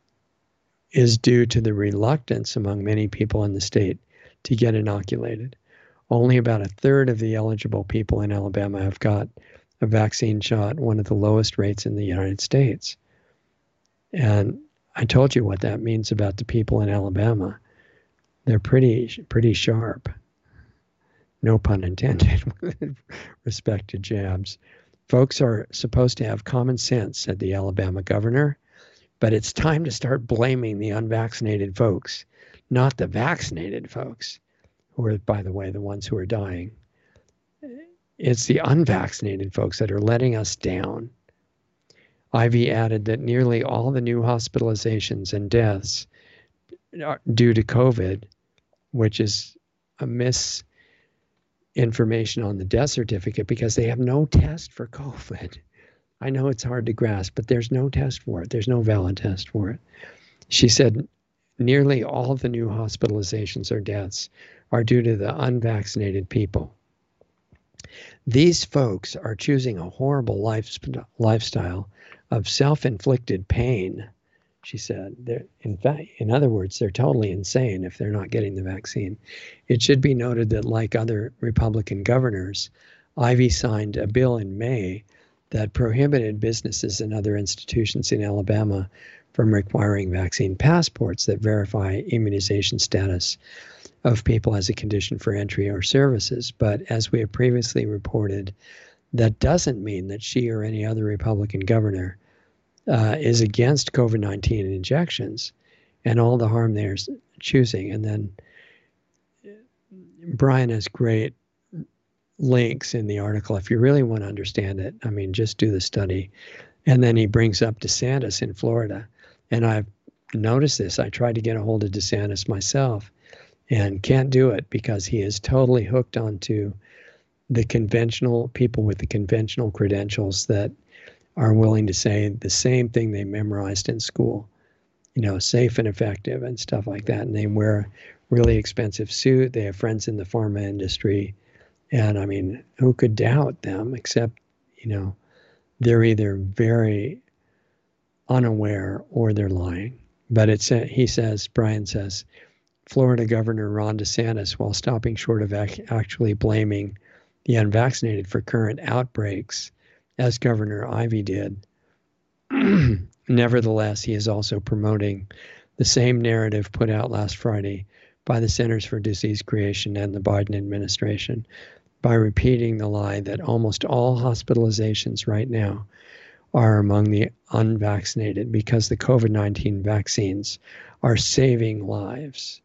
is due to the reluctance among many people in the state to get inoculated. Only about a third of the eligible people in Alabama have got a vaccine shot, one of the lowest rates in the United States. And I told you what that means about the people in Alabama. They're pretty, pretty sharp. No pun intended, with respect to jabs. Folks are supposed to have common sense, said the Alabama governor, but it's time to start blaming the unvaccinated folks, not the vaccinated folks, who are, by the way, the ones who are dying. It's the unvaccinated folks that are letting us down. Ivey added that nearly all the new hospitalizations and deaths are due to COVID, which is a misinformation on the death certificate, because they have no test for COVID. I know it's hard to grasp, but there's no test for it. There's no valid test for it. She said nearly all of the new hospitalizations or deaths are due to the unvaccinated people. These folks are choosing a horrible life, lifestyle of self-inflicted pain, she said. They're, in fact, in other words, they're totally insane if they're not getting the vaccine. It should be noted that, like other Republican governors, Ivey signed a bill in May that prohibited businesses and other institutions in Alabama from requiring vaccine passports that verify immunization status of people as a condition for entry or services. But as we have previously reported, that doesn't mean that she or any other Republican governor uh, is against COVID nineteen injections and all the harm they're choosing. And then Brian has great links in the article if you really want to understand it. I mean, just do the study. And then he brings up DeSantis in Florida. And I've noticed this. I tried to get a hold of DeSantis myself and can't do it because he is totally hooked onto the conventional people with the conventional credentials that are willing to say the same thing they memorized in school, you know, safe and effective and stuff like that. And they wear a really expensive suit. They have friends in the pharma industry. And I mean, who could doubt them, except, you know, they're either very unaware or they're lying. But it's, he says, Brian says, Florida Governor Ron DeSantis, while stopping short of ac- actually blaming the unvaccinated for current outbreaks, as Governor Ivey did, nevertheless, he is also promoting the same narrative put out last Friday by the Centers for Disease Creation and the Biden administration, by repeating the lie that almost all hospitalizations right now are among the unvaccinated because the COVID nineteen vaccines are saving lives.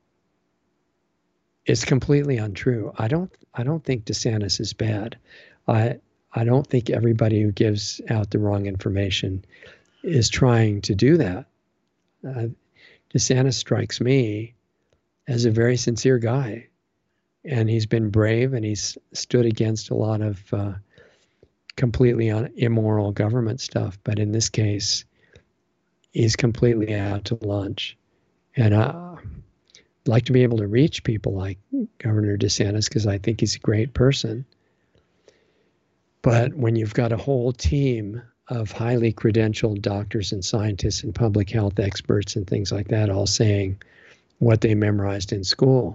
It's completely untrue. I don't I don't think DeSantis is bad. I I don't think everybody who gives out the wrong information is trying to do that. Uh, DeSantis strikes me as a very sincere guy. And he's been brave, and he's stood against a lot of uh, completely un- immoral government stuff. But in this case, he's completely out to lunch. And I, I'd like to be able to reach people like Governor DeSantis because I think he's a great person. But when you've got a whole team of highly credentialed doctors and scientists and public health experts and things like that all saying what they memorized in school.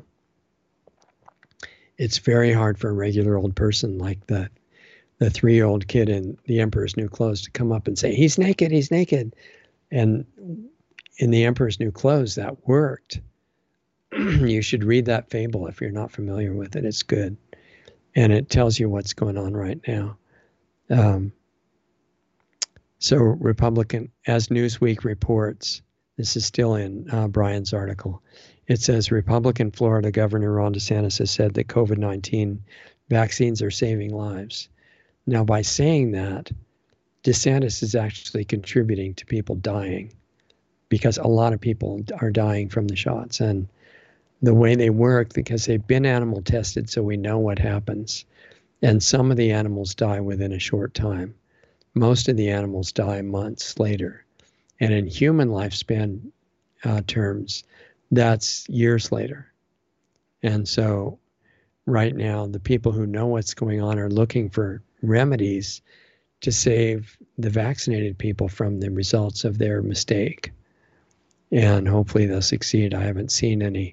It's very hard for a regular old person like the the three-year-old kid in The Emperor's New Clothes to come up and say, he's naked, he's naked. And in The Emperor's New Clothes, that worked. You should read that fable if you're not familiar with it. It's good. And it tells you what's going on right now. Um, so Republican, as Newsweek reports, this is still in uh, Brian's article, it says Republican Florida Governor Ron DeSantis has said that COVID nineteen vaccines are saving lives. Now, by saying that, DeSantis is actually contributing to people dying because a lot of people are dying from the shots. And the way they work, because they've been animal tested, so we know what happens. And some of the animals die within a short time. Most of the animals die months later. And in human lifespan uh, terms, that's years later. And so right now, the people who know what's going on are looking for remedies to save the vaccinated people from the results of their mistake. And hopefully they'll succeed. I haven't seen any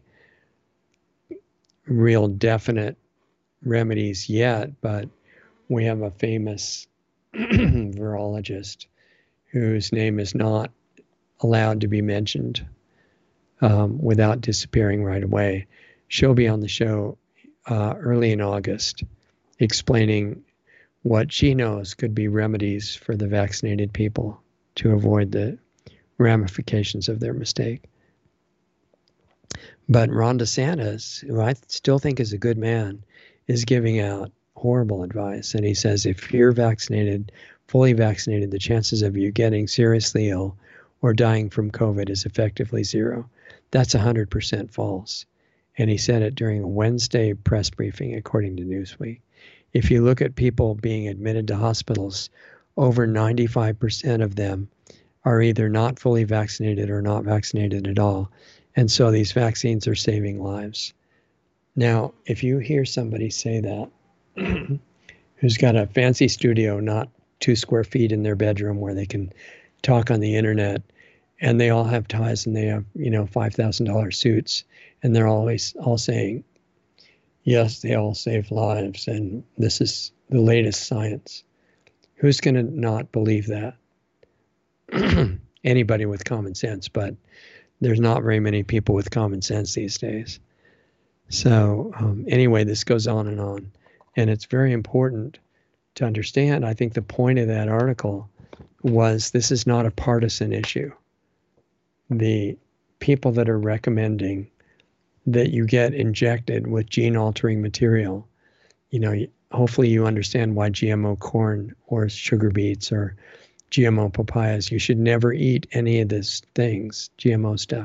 real definite remedies yet, but we have a famous virologist whose name is not allowed to be mentioned um, without disappearing right away. She'll be on the show uh, early in August explaining what she knows could be remedies for the vaccinated people to avoid the ramifications of their mistake. But Ron DeSantis, who I still think is a good man, is giving out horrible advice. And he says, if you're vaccinated, fully vaccinated, the chances of you getting seriously ill or dying from COVID is effectively zero. That's one hundred percent false. And he said it during a Wednesday press briefing, according to Newsweek. If you look at people being admitted to hospitals, over ninety-five percent of them are either not fully vaccinated or not vaccinated at all. And so these vaccines are saving lives. Now, if you hear somebody say that, who's got a fancy studio, not two square feet in their bedroom where they can talk on the internet, and they all have ties and they have, you know, five thousand dollars suits, and they're always all saying, yes, they all save lives, and this is the latest science. Who's going to not believe that? Anybody with common sense, but there's not very many people with common sense these days. So um, anyway, this goes on and on. And it's very important to understand. I think the point of that article was this is not a partisan issue. The people that are recommending that you get injected with gene-altering material, you know, hopefully you understand why G M O corn or sugar beets or G M O papayas, you should never eat any of these things, G M O stuff.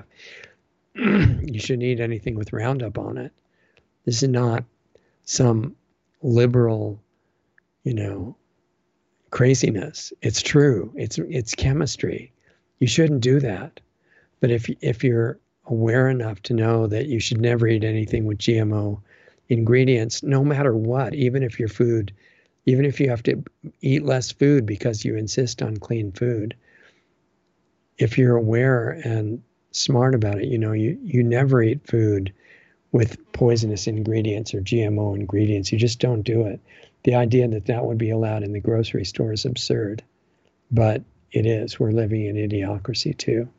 You shouldn't eat anything with Roundup on it. This is not some liberal, you know, craziness. It's true. It's it's chemistry. You shouldn't do that. But if if you're aware enough to know that you should never eat anything with G M O ingredients, no matter what, even if your food, even if you have to eat less food because you insist on clean food, if you're aware and smart about it, you know, you, you never eat food with poisonous ingredients or G M O ingredients. You just don't do it. The idea that that would be allowed in the grocery store is absurd, but it is. We're living in idiocracy too.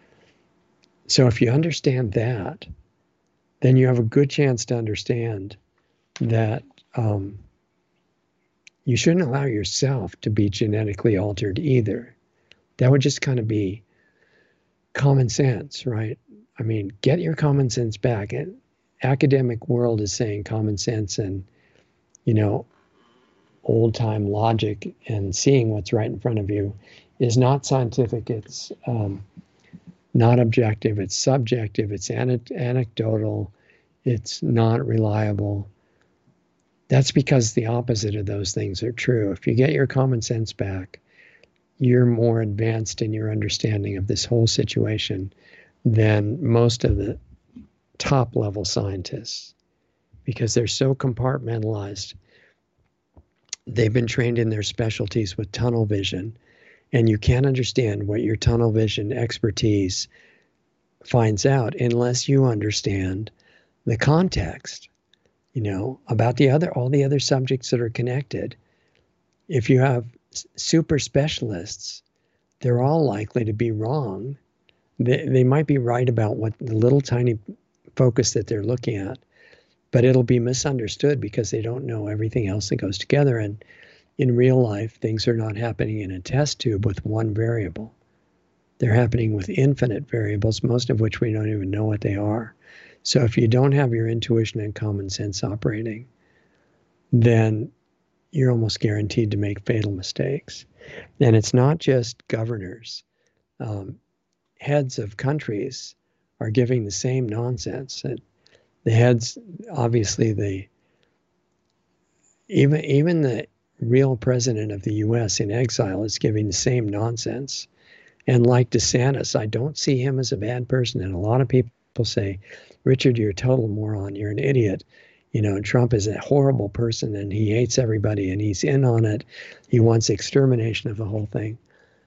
So if you understand that, then you have a good chance to understand that um, you shouldn't allow yourself to be genetically altered either. That would just kind of be common sense, right? I mean, get your common sense back. And academic world is saying common sense and, you know, old-time logic and seeing what's right in front of you is not scientific. It's um, not objective. It's subjective. It's ane- anecdotal. It's not reliable. That's because the opposite of those things are true. If you get your common sense back, you're more advanced in your understanding of this whole situation than most of the top level scientists, because they're so compartmentalized. They've been trained in their specialties with tunnel vision, And you can't understand what your tunnel vision expertise finds out unless you understand the context, you know, about the other, all the other subjects that are connected. If you have super specialists, they're all likely to be wrong. They, they might be right about what the little tiny focus that they're looking at, but it'll be misunderstood because they don't know everything else that goes together. And in real life, things are not happening in a test tube with one variable. They're happening with infinite variables, most of which we don't even know what they are. So if you don't have your intuition and common sense operating, then you're almost guaranteed to make fatal mistakes. And it's not just governors. Um, heads of countries are giving the same nonsense. And the heads, obviously, the even even the real president of the U S in exile is giving the same nonsense. And like DeSantis, I don't see him as a bad person. And a lot of people say, Richard, you're a total moron. You're an idiot. You know, Trump is a horrible person and he hates everybody and he's in on it. He wants extermination of the whole thing.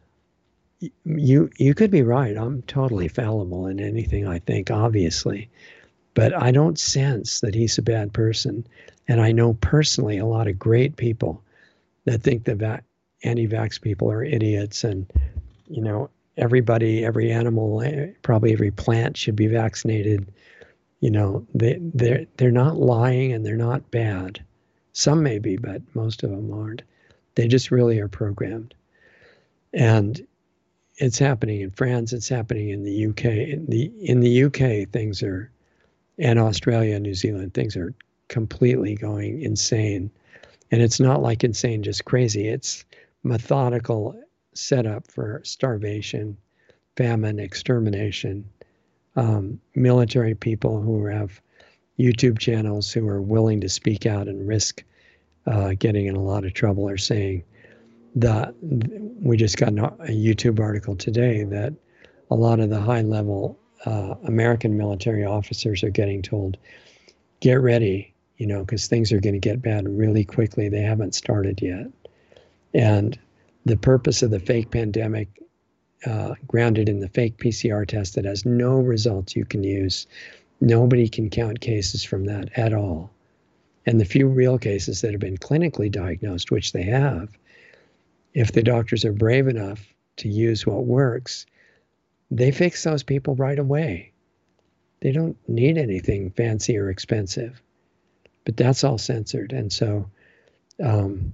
You you could be right. I'm totally fallible in anything I think, obviously. But I don't sense that he's a bad person. And I know personally a lot of great people that think the va- anti-vax people are idiots, and, you know, everybody, every animal, probably every plant should be vaccinated. You know, they, they're, they're not lying and they're not bad. Some may be, but most of them aren't. They just really are programmed. And it's happening in France, it's happening in the U K. In the, in the U K, things are, and Australia and New Zealand, things are completely going insane. And it's not like insane, just crazy. It's methodical setup for starvation, famine, extermination. Um, military people who have YouTube channels who are willing to speak out and risk uh, getting in a lot of trouble are saying that we just got a YouTube article today that a lot of the high level uh, American military officers are getting told, get ready, you know, because things are going to get bad really quickly. They haven't started yet. And the purpose of the fake pandemic, uh, grounded in the fake P C R test that has no results you can use. Nobody can count cases from that at all. And the few real cases that have been clinically diagnosed, which they have, if the doctors are brave enough to use what works, they fix those people right away. They don't need anything fancy or expensive. But that's all censored. And so um,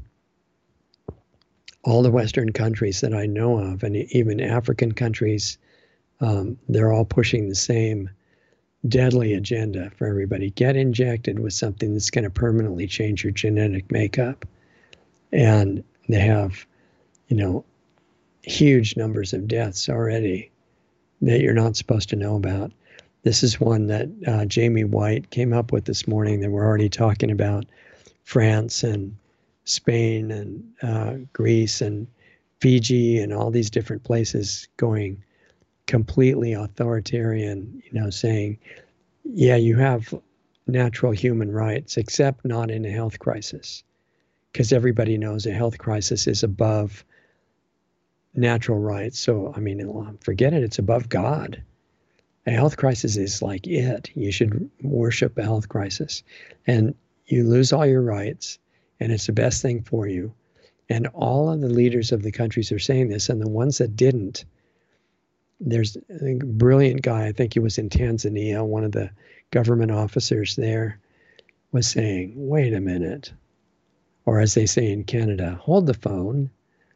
all the Western countries that I know of, and even African countries, um, they're all pushing the same deadly agenda for everybody. Get injected with something that's going to permanently change your genetic makeup. And they have, you know, huge numbers of deaths already that you're not supposed to know about. This is one that uh, Jamie White came up with this morning that we're already talking about. France and Spain and uh, Greece and Fiji and all these different places going completely authoritarian, you know, saying, yeah, you have natural human rights, except not in a health crisis. Because everybody knows a health crisis is above natural rights. So, I mean, forget it, it's above God. A health crisis is like it. You should worship a health crisis. And you lose all your rights, and it's the best thing for you. And all of the leaders of the countries are saying this, and the ones that didn't, there's a brilliant guy, I think he was in Tanzania, one of the government officers there was saying, wait a minute. Or as they say in Canada, hold the phone.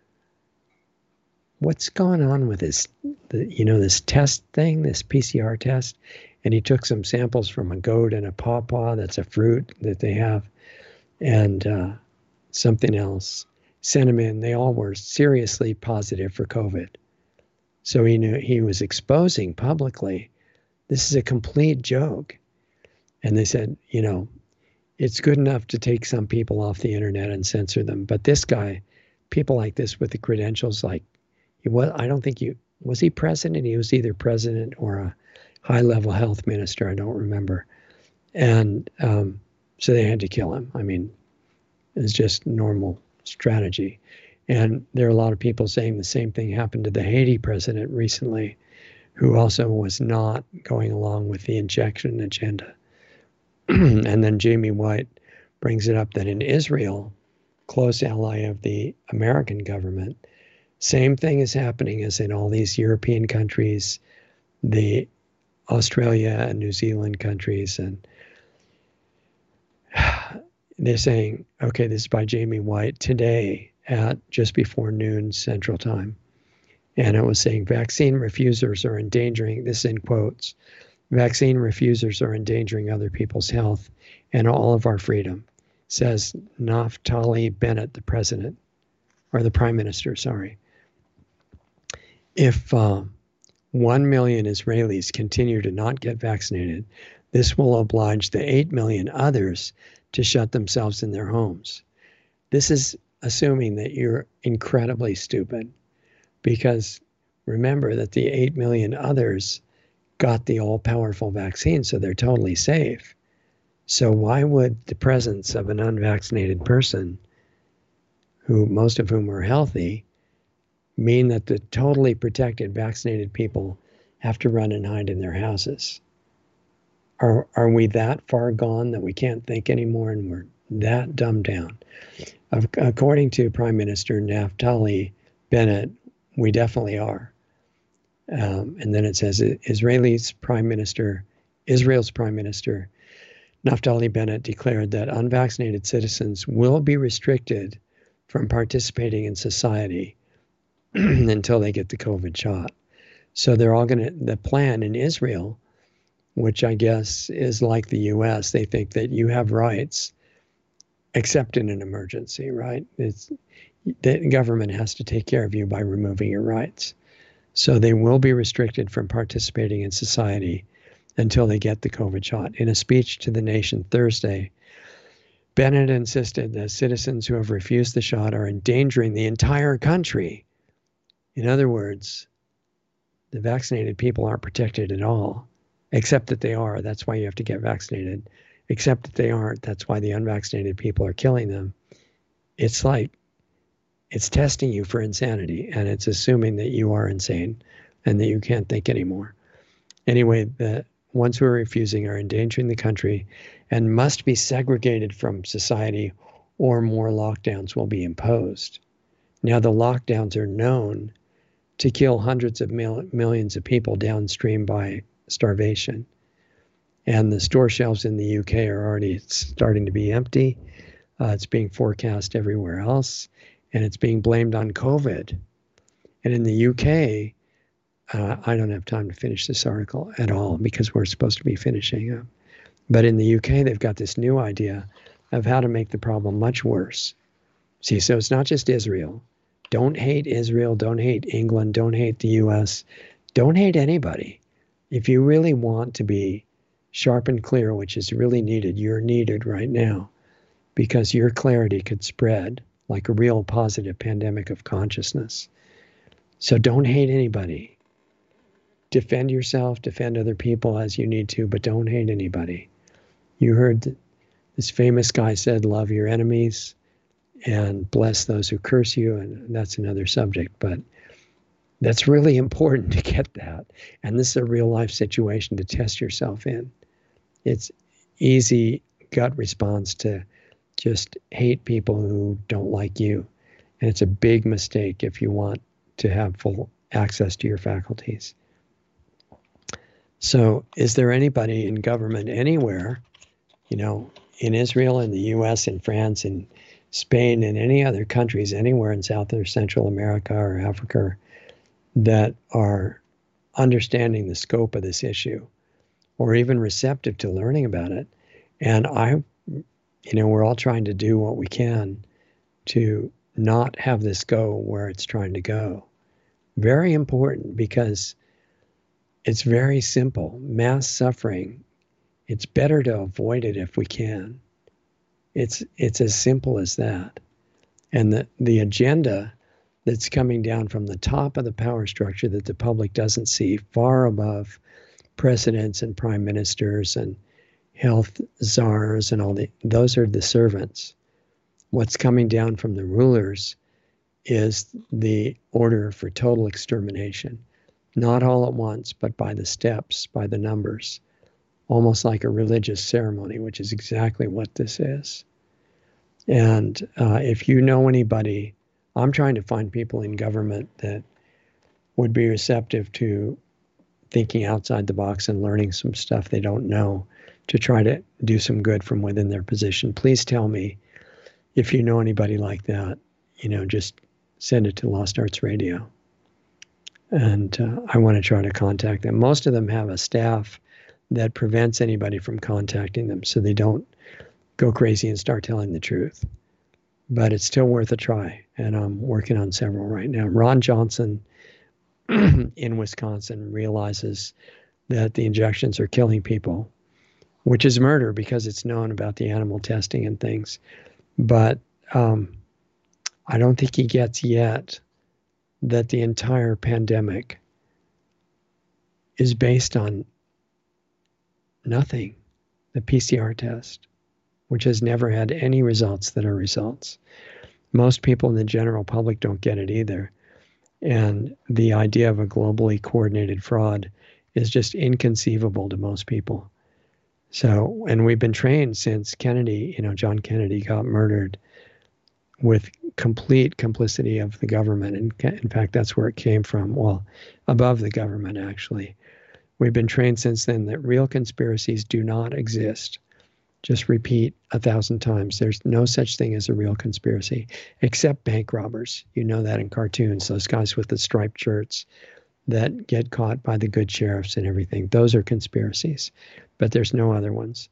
What's going on with this, the, you know, this test thing, this P C R test? And he took some samples from a goat and a pawpaw, that's a fruit that they have, and uh, something else, sent them in. They all were seriously positive for COVID. So he knew he was exposing publicly, this is a complete joke. And they said, you know, it's good enough to take some people off the internet and censor them. But this guy, people like this with the credentials, like, he was, I don't think you, was he president? He was either president or a high-level health minister. I don't remember. And um, so they had to kill him. I mean, it's just normal strategy. And there are a lot of people saying the same thing happened to the Haiti president recently, who also was not going along with the injection agenda. And then Jamie White brings it up that in Israel, close ally of the American government, same thing is happening as in all these European countries, the Australia and New Zealand countries. And they're saying, okay, this is by Jamie White today at just before noon Central Time. And it was saying vaccine refusers are endangering, this in quotes, vaccine refusers are endangering other people's health and all of our freedom, says Naftali Bennett, the president, or the prime minister, sorry. If uh, one million Israelis continue to not get vaccinated, this will oblige the eight million others to shut themselves in their homes. This is assuming that you're incredibly stupid, because remember that the eight million others got the all-powerful vaccine, so they're totally safe. So why would the presence of an unvaccinated person, who most of whom are healthy, mean that the totally protected vaccinated people have to run and hide in their houses? Are are we that far gone that we can't think anymore and we're that dumbed down? According to Prime Minister Naftali Bennett, we definitely are. Um, and then it says Israel's Prime Minister, Israel's Prime Minister Naftali Bennett declared that unvaccinated citizens will be restricted from participating in society until they get the COVID shot. So they're all going to, the plan in Israel, which I guess is like the U S, they think that you have rights except in an emergency, right? It's, the government has to take care of you by removing your rights. So they will be restricted from participating in society until they get the COVID shot. In a speech to the nation Thursday, Bennett insisted that citizens who have refused the shot are endangering the entire country. In other words, the vaccinated people aren't protected at all, except that they are. That's why you have to get vaccinated. Except that they aren't. That's why the unvaccinated people are killing them. It's like, it's testing you for insanity, and it's assuming that you are insane and that you can't think anymore. Anyway, the ones who are refusing are endangering the country and must be segregated from society, or more lockdowns will be imposed. Now, the lockdowns are known to kill hundreds of mil- millions of people downstream by starvation. And the store shelves in the U K are already starting to be empty. Uh, it's being forecast everywhere else, and it's being blamed on COVID. And in the U K, uh, I don't have time to finish this article at all because we're supposed to be finishing up. But in the U K, they've got this new idea of how to make the problem much worse. See, so it's not just Israel. Don't hate Israel. Don't hate England. Don't hate the U S. Don't hate anybody. If you really want to be sharp and clear, which is really needed, you're needed right now, because your clarity could spread like a real positive pandemic of consciousness. So don't hate anybody. Defend yourself, defend other people as you need to, but don't hate anybody. You heard this famous guy said, love your enemies and bless those who curse you, and that's another subject, but that's really important to get that. And this is a real life situation to test yourself in. It's easy gut response to just hate people who don't like you. And it's a big mistake if you want to have full access to your faculties. So is there anybody in government anywhere, you know, in Israel, in the U S, in France, in Spain, and any other countries, anywhere in South or Central America or Africa, that are understanding the scope of this issue or even receptive to learning about it? And I, you know, we're all trying to do what we can to not have this go where it's trying to go. Very important, because it's very simple. Mass suffering, it's better to avoid it if we can. It's it's as simple as that. And the, the agenda that's coming down from the top of the power structure that the public doesn't see, far above presidents and prime ministers and health czars and all the, those are the servants. What's coming down from the rulers is the order for total extermination, not all at once, but by the steps, by the numbers, almost like a religious ceremony, which is exactly what this is. And uh, if you know anybody, I'm trying to find people in government that would be receptive to thinking outside the box and learning some stuff they don't know to try to do some good from within their position. Please tell me if you know anybody like that. You know, just send it to Lost Arts Radio. And uh, I want to try to contact them. Most of them have a staff that prevents anybody from contacting them so they don't go crazy and start telling the truth. But it's still worth a try. And I'm working on several right now. Ron Johnson in Wisconsin realizes that the injections are killing people, which is murder because it's known about the animal testing and things. But um, I don't think he gets yet that the entire pandemic is based on nothing, the P C R test, which has never had any results that are results. Most people in the general public don't get it either. And the idea of a globally coordinated fraud is just inconceivable to most people. So, and we've been trained since Kennedy, you know, John Kennedy got murdered with complete complicity of the government. And in fact, that's where it came from. Well, above the government, actually. We've been trained since then that real conspiracies do not exist. Just repeat a thousand times. There's no such thing as a real conspiracy, except bank robbers. You know that in cartoons, those guys with the striped shirts that get caught by the good sheriffs and everything. Those are conspiracies, but there's no other ones.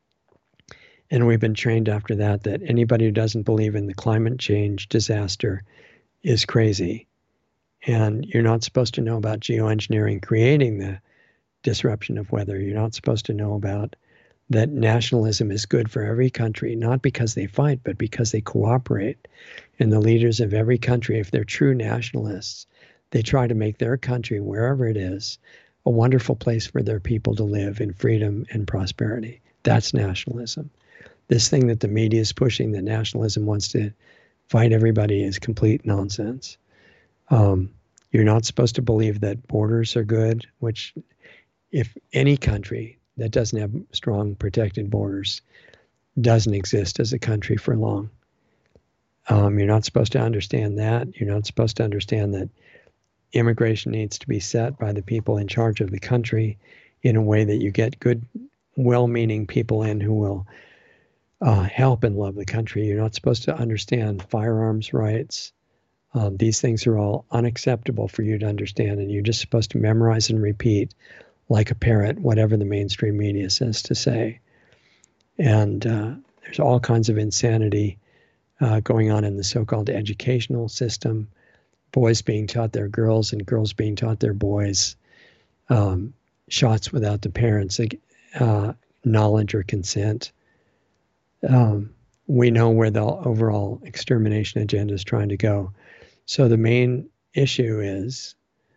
And we've been trained after that that anybody who doesn't believe in the climate change disaster is crazy. And you're not supposed to know about geoengineering creating the disruption of weather. You're not supposed to know about that nationalism is good for every country, not because they fight, but because they cooperate. And the leaders of every country, if they're true nationalists, they try to make their country, wherever it is, a wonderful place for their people to live in freedom and prosperity. That's nationalism. This thing that the media is pushing, that nationalism wants to fight everybody, is complete nonsense. Um, you're not supposed to believe that borders are good, which if any country that doesn't have strong protected borders doesn't exist as a country for long. Um, you're not supposed to understand that. You're not supposed to understand that immigration needs to be set by the people in charge of the country in a way that you get good, well-meaning people in who will uh, help and love the country. You're not supposed to understand firearms rights. Um, these things are all unacceptable for you to understand, and you're just supposed to memorize and repeat like a parrot, whatever the mainstream media says to say. And uh, there's all kinds of insanity uh, going on in the so-called educational system. Boys being taught their girls and girls being taught their boys. Um, shots without the parents' uh, knowledge or consent. Um, we know where the overall extermination agenda is trying to go. So the main issue is,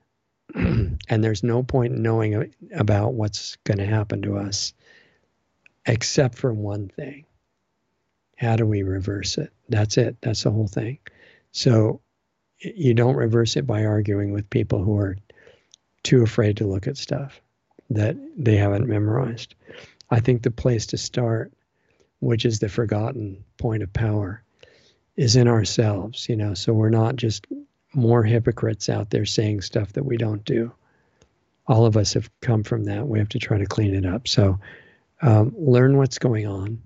and there's no point in knowing about what's going to happen to us, except for one thing. How do we reverse it? That's it. That's the whole thing. So you don't reverse it by arguing with people who are too afraid to look at stuff that they haven't memorized. I think the place to start, which is the forgotten point of power, is in ourselves, you know, so we're not just more hypocrites out there saying stuff that we don't do. All of us have come from that. We have to try to clean it up. So um, learn what's going on.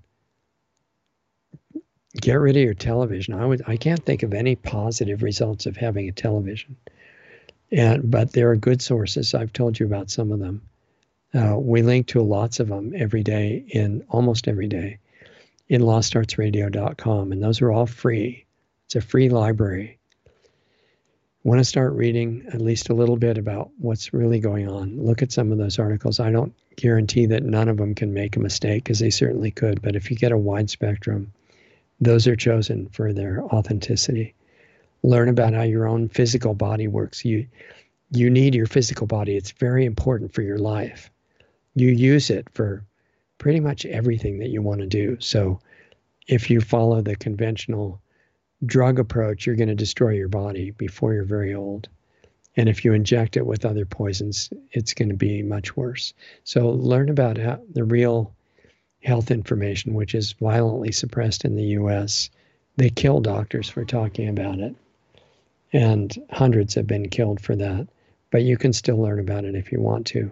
Get rid of your television. I would. I can't think of any positive results of having a television. And but there are good sources. I've told you about some of them. Uh, we link to lots of them every day, in almost every day, in lost arts radio dot com, and those are all free. It's a free library. Want to start reading at least a little bit about what's really going on. Look at some of those articles. I don't guarantee that none of them can make a mistake, because they certainly could. But if you get a wide spectrum, those are chosen for their authenticity. Learn about how your own physical body works. You, you need your physical body. It's very important for your life. You use it for pretty much everything that you want to do. So if you follow the conventional drug approach, you're going to destroy your body before you're very old. And if you inject it with other poisons, it's going to be much worse. So learn about how, the real health information, which is violently suppressed in the U S. They kill doctors for talking about it. And hundreds have been killed for that. But you can still learn about it if you want to.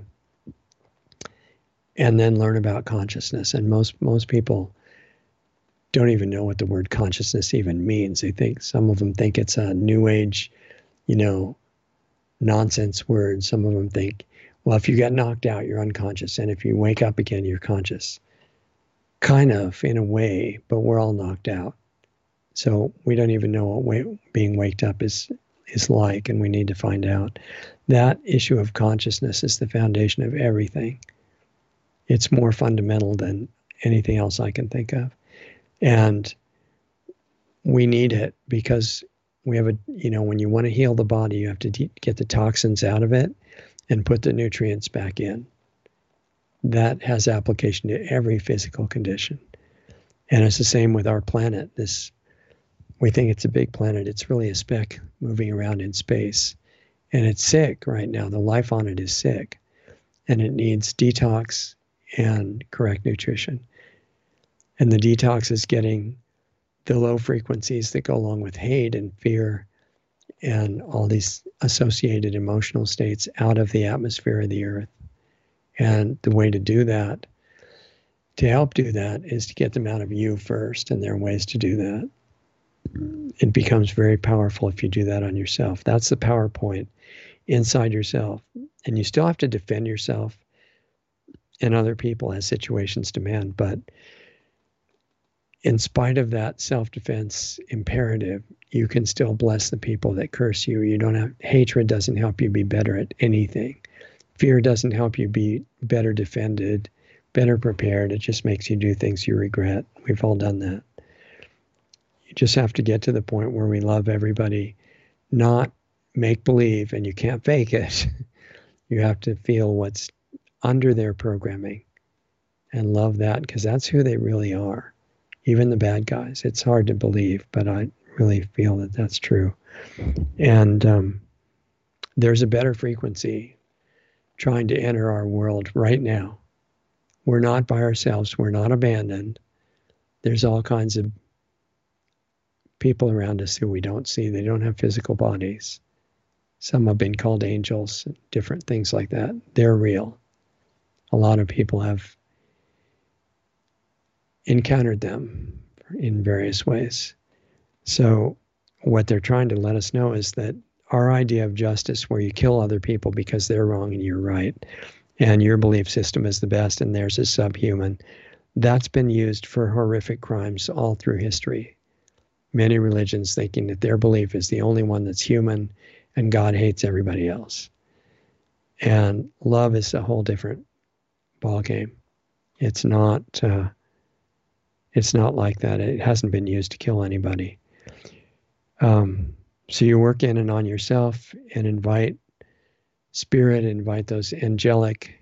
And then learn about consciousness. And most most people don't even know what the word consciousness even means. They think, some of them think it's a new age, you know, nonsense word. Some of them think, well, if you get knocked out, you're unconscious. And if you wake up again, you're conscious. Kind of, in a way, but we're all knocked out. So we don't even know what way, being waked up is is like, and we need to find out. That issue of consciousness is the foundation of everything. It's more fundamental than anything else I can think of. And we need it because we have a, you know, when you want to heal the body, you have to de- get the toxins out of it and put the nutrients back in. That has application to every physical condition. And it's the same with our planet. This, we think it's a big planet. It's really a speck moving around in space. And it's sick right now. The life on it is sick. And it needs detox and correct nutrition. And the detox is getting the low frequencies that go along with hate and fear and all these associated emotional states out of the atmosphere of the earth. And the way to do that, to help do that, is to get them out of you first. And there are ways to do that. It becomes very powerful if you do that on yourself. That's the power point inside yourself. And you still have to defend yourself and other people as situations demand. But in spite of that self-defense imperative, you can still bless the people that curse you. You don't have, hatred doesn't help you be better at anything. Fear doesn't help you be better defended, better prepared. It just makes you do things you regret. We've all done that. You just have to get to the point where we love everybody, not make believe, and you can't fake it. You have to feel what's under their programming and love that, because that's who they really are. Even the bad guys. It's hard to believe, but I really feel that that's true. And um, there's a better frequency trying to enter our world right now. We're not by ourselves. We're not abandoned. There's all kinds of people around us who we don't see. They don't have physical bodies. Some have been called angels, different things like that. They're real. A lot of people have encountered them in various ways. So what they're trying to let us know is that our idea of justice, where you kill other people because they're wrong and you're right, and your belief system is the best and theirs is subhuman, that's been used for horrific crimes all through history. Many religions thinking that their belief is the only one that's human and God hates everybody else. And love is a whole different ballgame. It's not, uh, it's not like that. It hasn't been used to kill anybody. Um, so you work in and on yourself and invite spirit, invite those angelic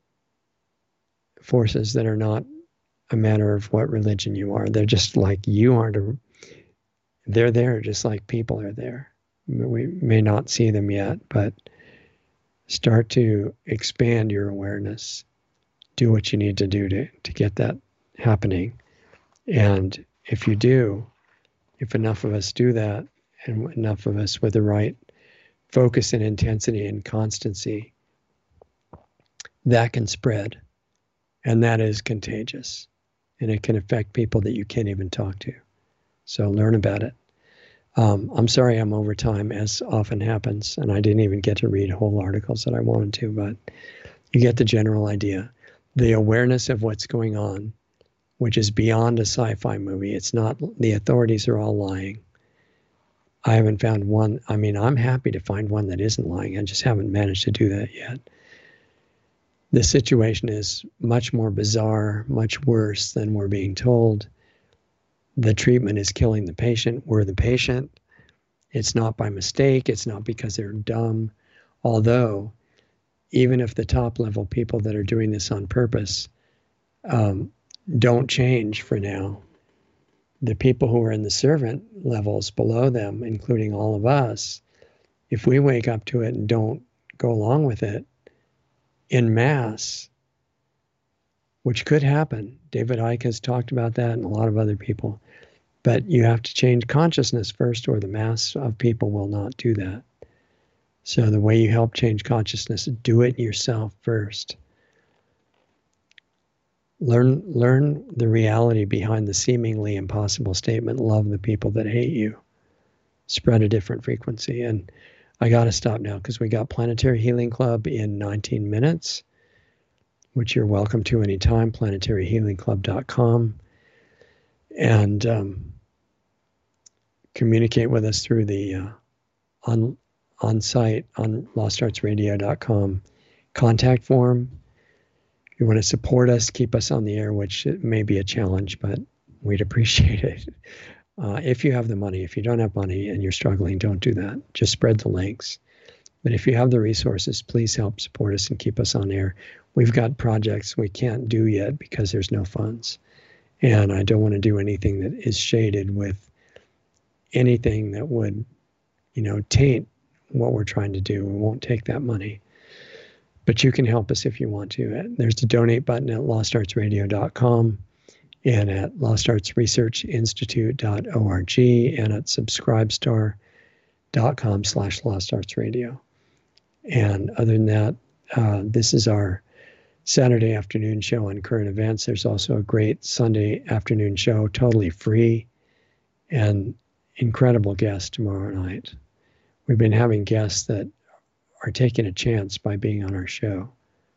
forces that are not a matter of what religion you are. They're just like you aren't. A, they're there just like people are there. We may not see them yet, but start to expand your awareness. Do what you need to do to, to get that happening. And if you do, if enough of us do that, and enough of us with the right focus and intensity and constancy, that can spread. And that is contagious. And it can affect people that you can't even talk to. So learn about it. Um, I'm sorry I'm over time, as often happens, and I didn't even get to read whole articles that I wanted to, but you get the general idea. The awareness of what's going on, which is beyond a sci-fi movie. It's not, the authorities are all lying. I haven't found one. I mean, I'm happy to find one that isn't lying. I just haven't managed to do that yet. The situation is much more bizarre, much worse than we're being told. The treatment is killing the patient. We're the patient. It's not by mistake. It's not because they're dumb. Although, even if the top level people that are doing this on purpose um, don't change for now, the people who are in the servant levels below them, including all of us, if we wake up to it and don't go along with it in mass, which could happen. David Icke has talked about that and a lot of other people. But you have to change consciousness first, or the mass of people will not do that. So the way you help change consciousness, do it yourself first. Learn, learn the reality behind the seemingly impossible statement, love the people that hate you. Spread a different frequency. And I got to stop now because we got Planetary Healing Club in nineteen minutes, which you're welcome to anytime, planetary healing club dot com. And um, communicate with us through the uh, on, on-site on lost arts radio dot com contact form. If you want to support us, keep us on the air, which may be a challenge, but we'd appreciate it. Uh, if you have the money. If you don't have money and you're struggling, don't do that. Just spread the links. But if you have the resources, please help support us and keep us on air. We've got projects we can't do yet because there's no funds. And I don't want to do anything that is shaded with anything that would, you know, taint what we're trying to do. We won't take that money. But you can help us if you want to. There's the donate button at lost arts radio dot com. And at lost arts research institute dot org and at subscribestar dot com slash lost arts radio. And other than that, uh, this is our Saturday afternoon show on current events. There's also a great Sunday afternoon show, totally free, and incredible guests tomorrow night. We've been having guests that are taking a chance by being on our show.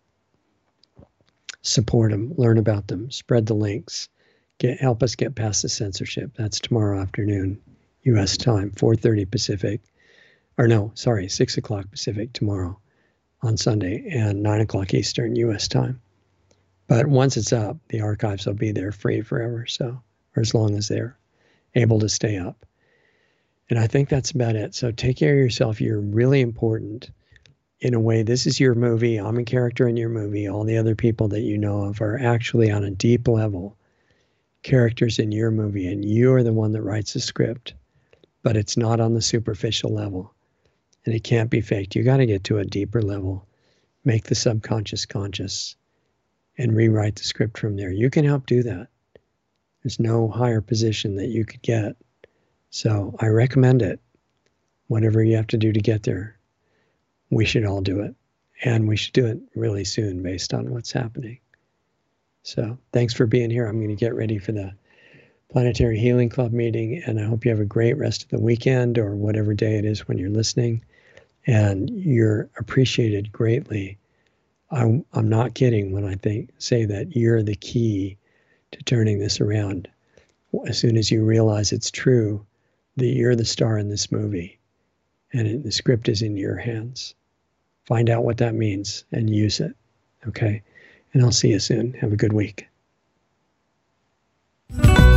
Support them, learn about them, spread the links, get help us get past the censorship. That's tomorrow afternoon, U S time, four thirty Pacific, or no, sorry, six o'clock Pacific tomorrow on Sunday, and nine o'clock Eastern U S time. But once it's up, the archives will be there free forever, so, or as long as they're able to stay up. And I think that's about it. So take care of yourself. You're really important. In a way, this is your movie. I'm a character in your movie. All the other people that you know of are actually on a deep level characters in your movie, and you're the one that writes the script. But it's not on the superficial level, and it can't be faked. You got to get to a deeper level, make the subconscious conscious, and rewrite the script from there. You can help do that. There's no higher position that you could get. So I recommend it. Whatever you have to do to get there, we should all do it. And we should do it really soon based on what's happening. So thanks for being here. I'm going to get ready for the Planetary Healing Club meeting, and I hope you have a great rest of the weekend or whatever day it is when you're listening. And you're appreciated greatly. I'm, I'm not kidding when I think say that you're the key to turning this around. As soon as you realize it's true, that you're the star in this movie, and it, the script is in your hands. Find out what that means and use it, okay? And I'll see you soon. Have a good week.